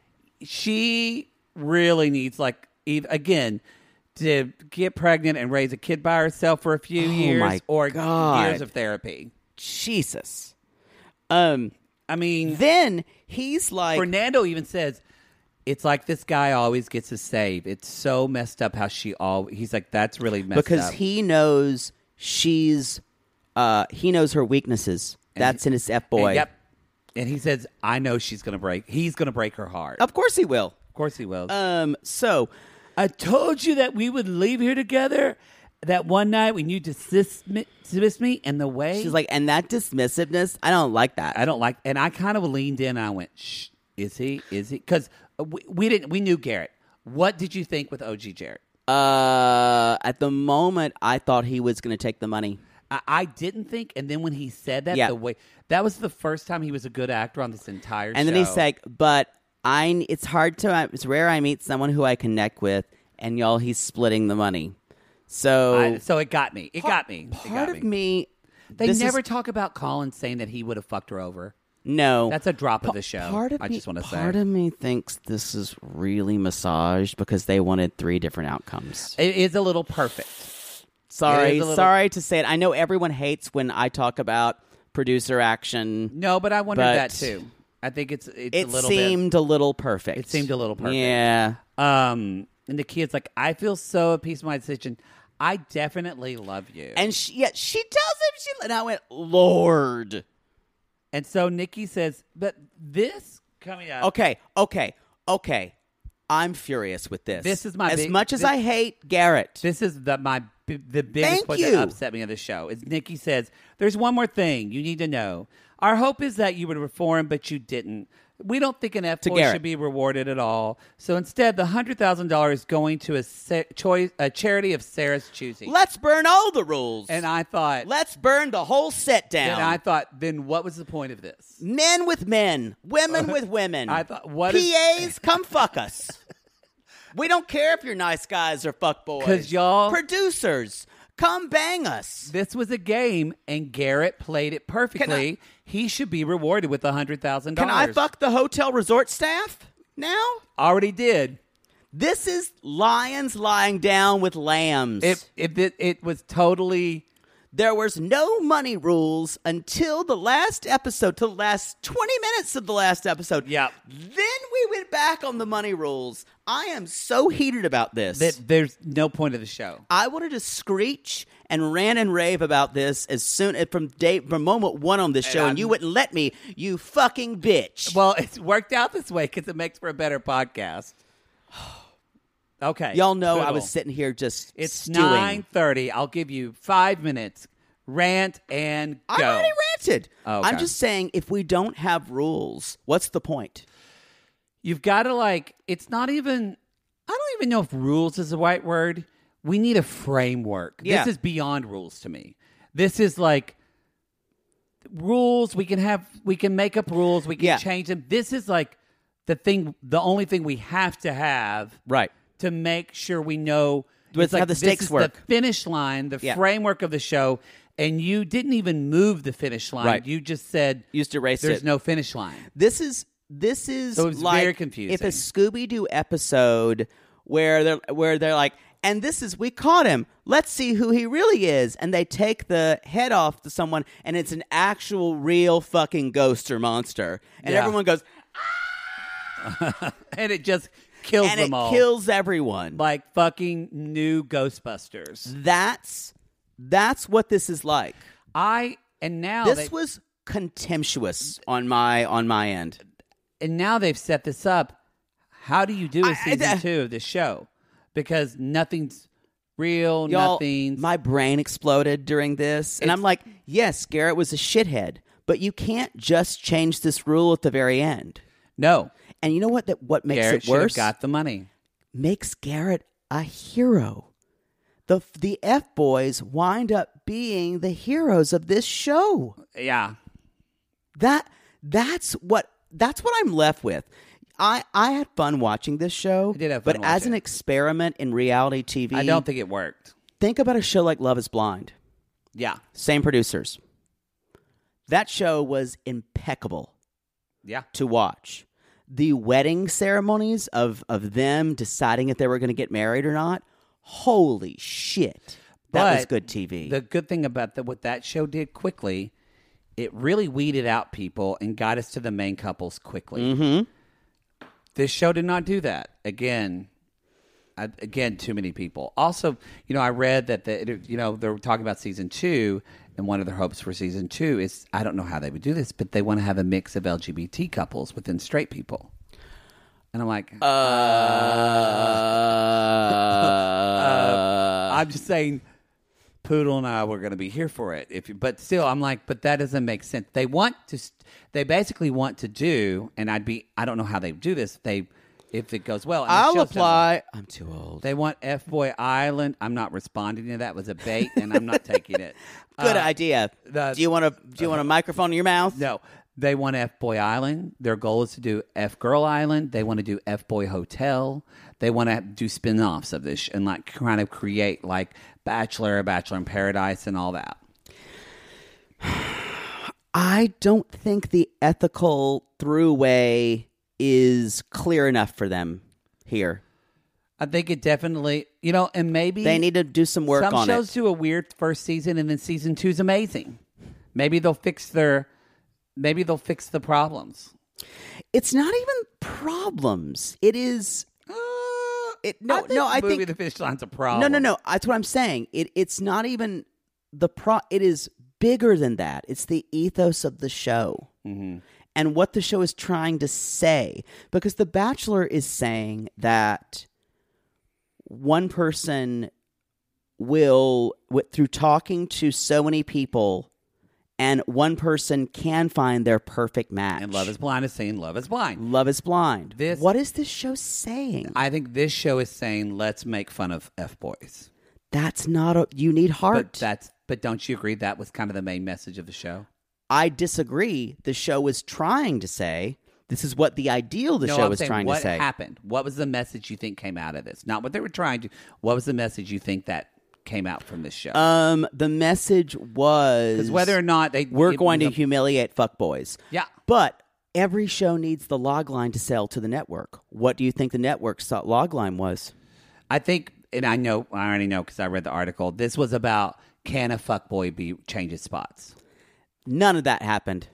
she really needs, like, eith- again, to get pregnant and raise a kid by herself for a few Oh, years my or God. years of therapy. Jesus. Um... I mean, Then he's like... Fernando even says, it's like this guy always gets a save. It's so messed up how she all. He's like, that's really messed because up. he knows she's... Uh, he knows her weaknesses. That's in his F-boy. And, yep. And he says, I know she's going to break. He's going to break her heart. Of course he will. Of course he will. Um. So... I told you that we would leave here together that one night when you dismissed me, dismissed me and the way. She's like, and that dismissiveness, I don't like that. I don't like, and I kind of leaned in and I went, shh, is he? Is he? Because we, we didn't, we knew Garrett. What did you think with O G Jarrett? Uh, at the moment, I thought he was going to take the money. I, I didn't think, and then when he said that, Yeah. the way, that was the first time he was a good actor on this entire show. And then he's like, but I, it's hard to, it's rare I meet someone who I connect with, and y'all, he's splitting the money. So, I, so it got me. It got me. It part got of me, They this never is- talk about Colin saying that he would have fucked her over. no. That's a drop Pa- of the show. Part of I me, just want to say. Part of me thinks this is really massaged because they wanted three different outcomes. It is a little perfect. Sorry, It is a little- sorry to say it. I know everyone hates when I talk about producer action. No, but I wondered But that too. I think it's it's It a little seemed a little perfect. It seemed a little perfect. Yeah. bit. Um, and the kid's like, I feel so at peace with my decision. I definitely love you. And she, yeah, she tells him she. And I went, Lord. And so Nikki says, but this coming up. Okay, okay, okay. I'm furious with this. This is my as big- much as this- I hate Garrett. This is the my b- the biggest Thank point you. that upset me of the show. Is Nikki says, "There's one more thing you need to know. Our hope is that you would reform, but you didn't. We don't think an F To boy Garrett. should be rewarded at all. So instead, the hundred thousand dollars going to a sa- choice a charity of Sarah's choosing." Let's burn all the rules. And I thought, Let's burn the whole set down. and I thought, then what was the point of this? Men with men, women with women. I thought, what is- P As, come fuck us. We don't care if you're nice guys or fuck boys. 'Cause y'all- Producers, come bang us. This was a game, and Garrett played it perfectly. He should be rewarded with a hundred thousand Can dollars. I fuck the hotel resort staff now? Already did. This is lions lying down with lambs. If if it, it was totally There was no money rules until the last episode, till the last twenty minutes of the last episode. Yeah. Then we went back on the money rules. I am so heated about this. That there's no point of the show. I wanted to screech and rant and rave about this as soon as from day from moment one on this show, and, and you wouldn't let me, you fucking bitch. Well, it's worked out this way because it makes for a better podcast. Okay. Y'all know Poodle. I was sitting here just It's stewing. nine thirty. I'll give you five minutes. Rant and go. I already ranted. Oh, okay. I'm just saying, if we don't have rules, what's the point? You've got to, like, it's not even, I don't even know if rules is the right word. We need a framework. Yeah. This is beyond rules to me. This is like rules. We can have, we can make up rules. We can Yeah. change them. This is like the thing, the only thing we have to have. Right. To make sure we know With it's like, how the stakes this is work. the finish line, the Yeah. framework of the show, and you didn't even move the finish line. Right. You just said You just erased there's it. no finish line. This is this is So it was like very confusing. if a Scooby-Doo episode where they're where they're like, and this is we caught him. Let's see who he really is, and they take the head off to someone, and it's an actual, real fucking ghost or monster, and Yeah. everyone goes, And it just kills and them it all. kills everyone. Like fucking new Ghostbusters. That's that's what this is like. I and now This they, was contemptuous on my on my end. and now they've set this up. How do you do a I- season I- two of this show? Because nothing's real. Y'all, nothing's my brain exploded during this, and It's- I'm like, yes, Garrett was a shithead, but you can't just change this rule at the very end. no. And you know what? That what makes Garrett it worse? should have got the money. Makes Garrett a hero. The the F boys wind up being the heroes of this show. Yeah. That that's what that's what I'm left with. I, I had fun watching this show, I did have fun but as watching an it. experiment in reality T V, I don't think it worked. think about a show like Love is Blind. Yeah. Same producers. That show was impeccable Yeah. to watch. The wedding ceremonies of, of them deciding if they were going to get married or not, holy shit. That But was good T V. The good thing about the, what that show did quickly, it really weeded out people and got us to the main couples quickly. mm-hmm. This show did not do that. Again, I, again, too many people. Also, you know, I read that the you know they were talking about season two, and one of their hopes for season two is I don't know how they would do this, but they want to have a mix of L G B T couples within straight people. And I'm like, Uh, uh, I'm just saying, Poodle and I were going to be here for it. If, you, but still, I'm like, but that doesn't make sense. They want to, they basically want to do, and I'd be, I don't know how they do this. They, if it goes well, and the I'll show's done well. apply. I'm too old. They want F Boy Island. I'm not responding to that. It was a bait, and I'm not taking it. Good Uh, idea. the- do you want to? Do you want a microphone in your mouth? No, they want F Boy Island. Their goal is to do F Girl Island. They want to do F Boy Hotel. They want to do spin-offs of this sh- and like kind of create like Bachelor, Bachelor in Paradise, and all that. I don't think the ethical throughway is clear enough for them here. I think it definitely, you know, and maybe They need to do some work some on shows it. do a weird first season, and then season two is amazing. Maybe they'll fix their, maybe they'll fix the problems. It's not even problems. It is. Uh, It no I think no. I moving think the finish line's a problem. no no no. That's what I'm saying. It it's not even the pro. It is bigger than that. It's the ethos of the show. Mm-hmm. And what the show is trying to say. Because The Bachelor is saying that one person will, with, through talking to so many people, and one person can find their perfect match. And Love is Blind is saying Love is Blind. Love is Blind. This- what is this show saying? I think this show is saying let's make fun of F boys. That's not a... You need heart. But that's but don't you agree that was kind of the main message of the show? I disagree. The show was trying to say... This is what the ideal the no, show I'm was saying, trying what to say. What happened? What was the message you think came out of this? Not what they were trying to. What was the message you think that came out from this show? Um, the message was... Because whether or not they... We're it going to was a- humiliate fuckboys. Yeah. But every show needs the log line to sell to the network. What do you think the network's log line was? I think, and I know, I already know because I read the article, this was about can a fuckboy be change his spots? None of that happened.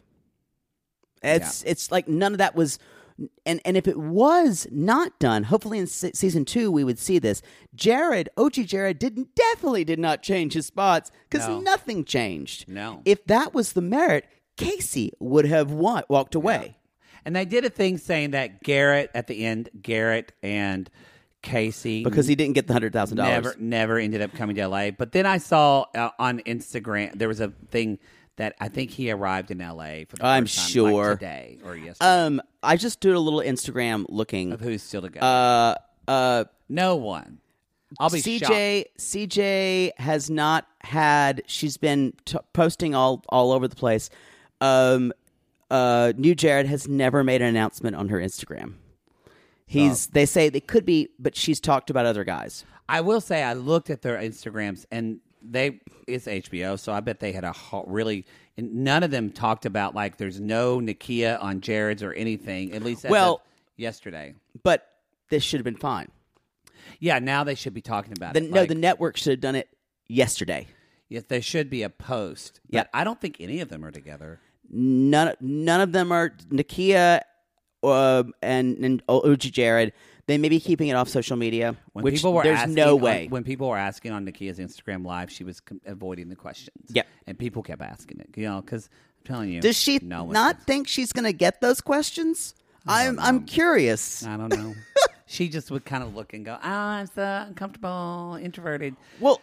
It's yeah. it's like none of that was, and and if it was not done, hopefully in se- season two we would see this. Jared, O G Jared, didn't definitely did not change his spots because No. nothing changed. No. If that was the merit, Casey would have wa- walked away. Yeah. And they did a thing saying that Garrett at the end, Garrett and Casey, Because he didn't get the one hundred thousand dollars. never never ended up coming to L A. But then I saw uh, on Instagram there was a thing that I think he arrived in L A for the I'm first time, sure. like today or yesterday. Um, I just did a little Instagram looking. Of who's still to go? Uh, uh, no one. I'll be C J shocked. C J has not had. She's been t- posting all all over the place. Um, uh, New Jared has never made an announcement on her Instagram. He's. Oh. They say they could be, but she's talked about other guys. I will say I looked at their Instagrams and they it's H B O, so I bet they had a ho- really. And none of them talked about like there's no Nakia on Jared's or anything. At least as Well- of yesterday. But this should have been fine. Yeah, now they should be talking about The, it. no, like- the network should have done it yesterday. Yes, there should be a post. But Yeah. I don't think any of them are together. None, none of them are Nakia uh, and and O G Jared. They may be keeping it off social media, When which people were there's asking no on- way. when people were asking on Nakia's Instagram Live, she was com- avoiding the questions. Yep. And people kept asking it, you know, because I'm telling you. Does she no one not does. think she's going to get those questions? I'm I'm curious. I don't know. She just would kind of look and go, oh, I'm so uncomfortable, introverted. Well,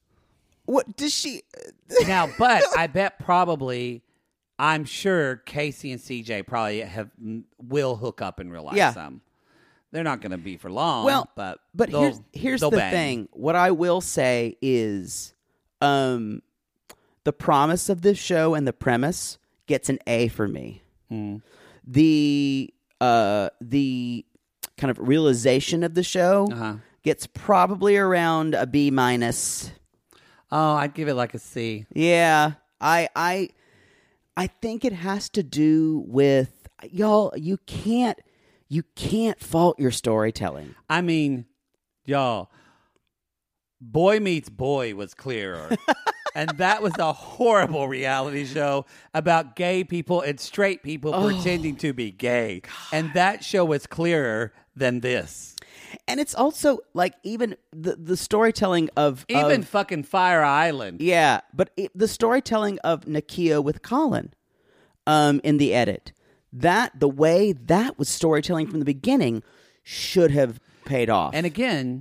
what does she? Now, but I bet probably, I'm sure Casey and C J probably have will hook up in real life Yeah. some. They're not going to be for long, Well, but but they'll- here's here's they'll the bang. thing. What I will say is, um, the promise of this show and the premise gets an A for me. Mm. The uh the kind of realization of the show Uh-huh. gets probably around a B minus. Oh, I'd give it like a C. Yeah, I I I think it has to do with y'all. You can't you can't fault your storytelling. I mean, y'all, Boy Meets Boy was clearer. And that was a horrible reality show about gay people and straight people pretending to be gay. God. And that show was clearer than this. And it's also like even the the storytelling of Even of, fucking Fire Island. yeah, but it, the storytelling of Nakia with Colin, um, in the edit, that the way that was storytelling from the beginning should have paid off. And again,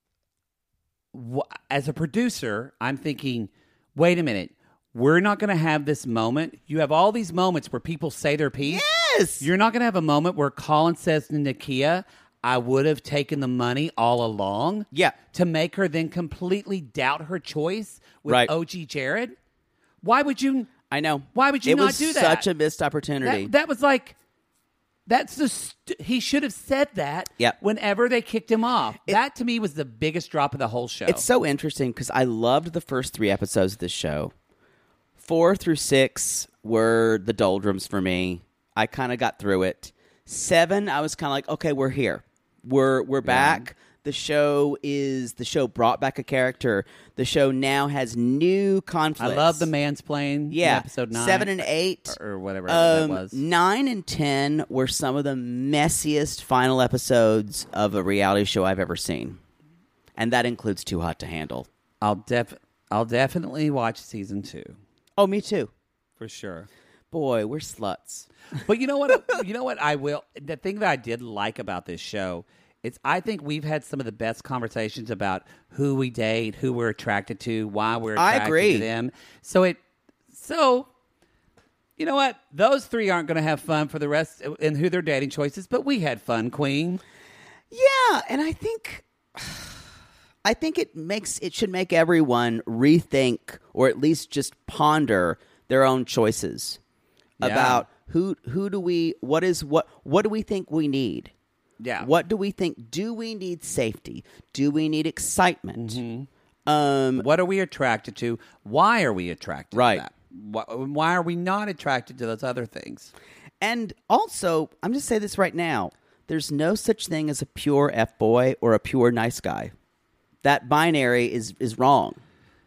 wh- as a producer, I'm thinking, wait a minute. We're not going to have this moment. You have all these moments where people say their piece. Yes! You're not going to have a moment where Colin says to Nakia, I would have taken the money all along. Yeah. To make her then completely doubt her choice with Right. O G Jared. Why would you? I know. Why would you it not was do that? Such a missed opportunity. That, that was like, that's the, st- he should have said that Yep. whenever they kicked him off. that to me was the biggest drop of the whole show. It's so interesting because I loved the first three episodes of this show. Four through six were the doldrums for me. I kind of got through it. Seven, I was kind of like, okay, we're here. We're we're back. The show is the show brought back a character. The show now has new conflicts. I love the mansplain. Yeah, in episode nine, seven and eight, or, or whatever um, that was. Nine and ten were some of the messiest final episodes of a reality show I've ever seen, and that includes Too Hot to Handle. I'll def I'll definitely watch season two Oh, me too. for sure. Boy, we're sluts. But you know what? You know what? I will. The thing that I did like about this show is I think we've had some of the best conversations about who we date, who we're attracted to, why we're I attracted agree. to them. So it. So. You know what? Those three aren't going to have fun for the rest in who their dating choices, but we had fun, Queen. Yeah, and I think I think it makes it should make everyone rethink or at least just ponder their own choices Yeah. about who who do we what is what what do we think we need? Yeah. What do we think? Do we need safety? Do we need excitement? Mm-hmm. Um, What are we attracted to? Why are we attracted Right. to that? Why, why are we not attracted to those other things? and also, I'm just say this right now. There's no such thing as a pure F boy or a pure nice guy. That binary is is wrong.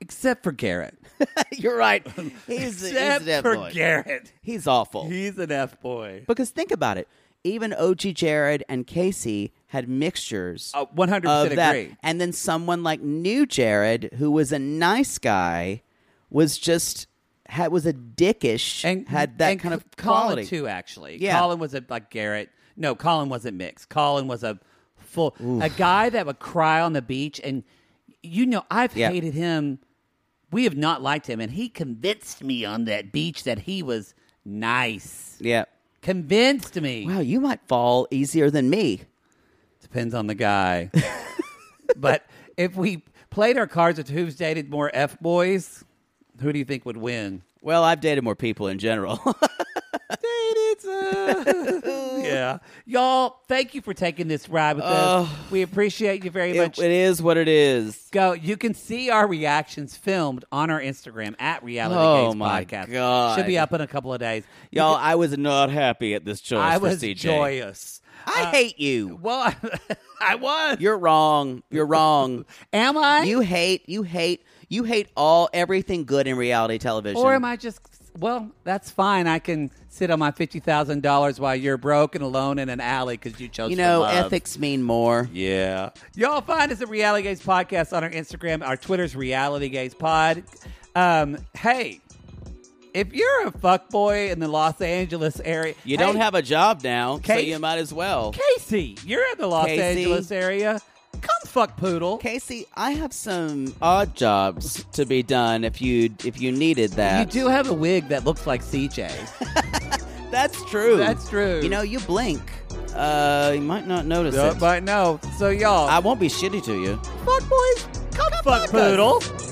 Except for Garrett. You're right. He's, Except he's an for F-boy. Garrett. He's awful. He's an F-boy. Because think about it. Even O G Jared and Casey had mixtures. Oh, one hundred percent of that. agree. And then someone like New Jared, who was a nice guy, was just had was a dickish And had that and kind of Colin quality too. Actually, Yeah. Colin was a like Garrett. No, Colin wasn't mixed. Colin was a full a guy that would cry on the beach, and you know I've Yeah. hated him. We have not liked him, and he convinced me on that beach that he was nice. Yeah. Convinced me. Wow, you might fall easier than me. Depends on the guy. But if we played our cards with who's dated more F boys, who do you think would win? Well, I've dated more people in general. Dated, uh, yeah, y'all. Thank you for taking this ride with us. We appreciate you very much. it, it is what it is. Go. You can see our reactions filmed on our Instagram at Reality Oh, Gaze my Podcast. God. Should be up in a couple of days. You Y'all, can- I was not happy at this choice I for was C J. joyous. I hate you. Well, I was. You're wrong. You're wrong. Am I? You hate, you hate, you hate all everything good in reality television. Or am I just? Well, that's fine. I can sit on my fifty thousand dollars while you're broke and alone in an alley because you chose. You to know, love. ethics mean more. Yeah. Y'all find us at Reality Gaze Podcast on our Instagram. Our Twitter's Reality Gaze Pod. Um, hey, if you're a fuckboy in the Los Angeles area, You hey, don't have a job now, so Case- you might as well. Casey, you're in the Los Casey. Angeles area. Come fuck Poodle. Casey, I have some odd jobs to be done if you if you needed You that. do have a wig that looks like C J. That's true. That's true. You know, you blink. Uh, you might not notice Uh, it. but no. So y'all, I won't be shitty to you. fuck boys, come, fuck fuck us. Poodle.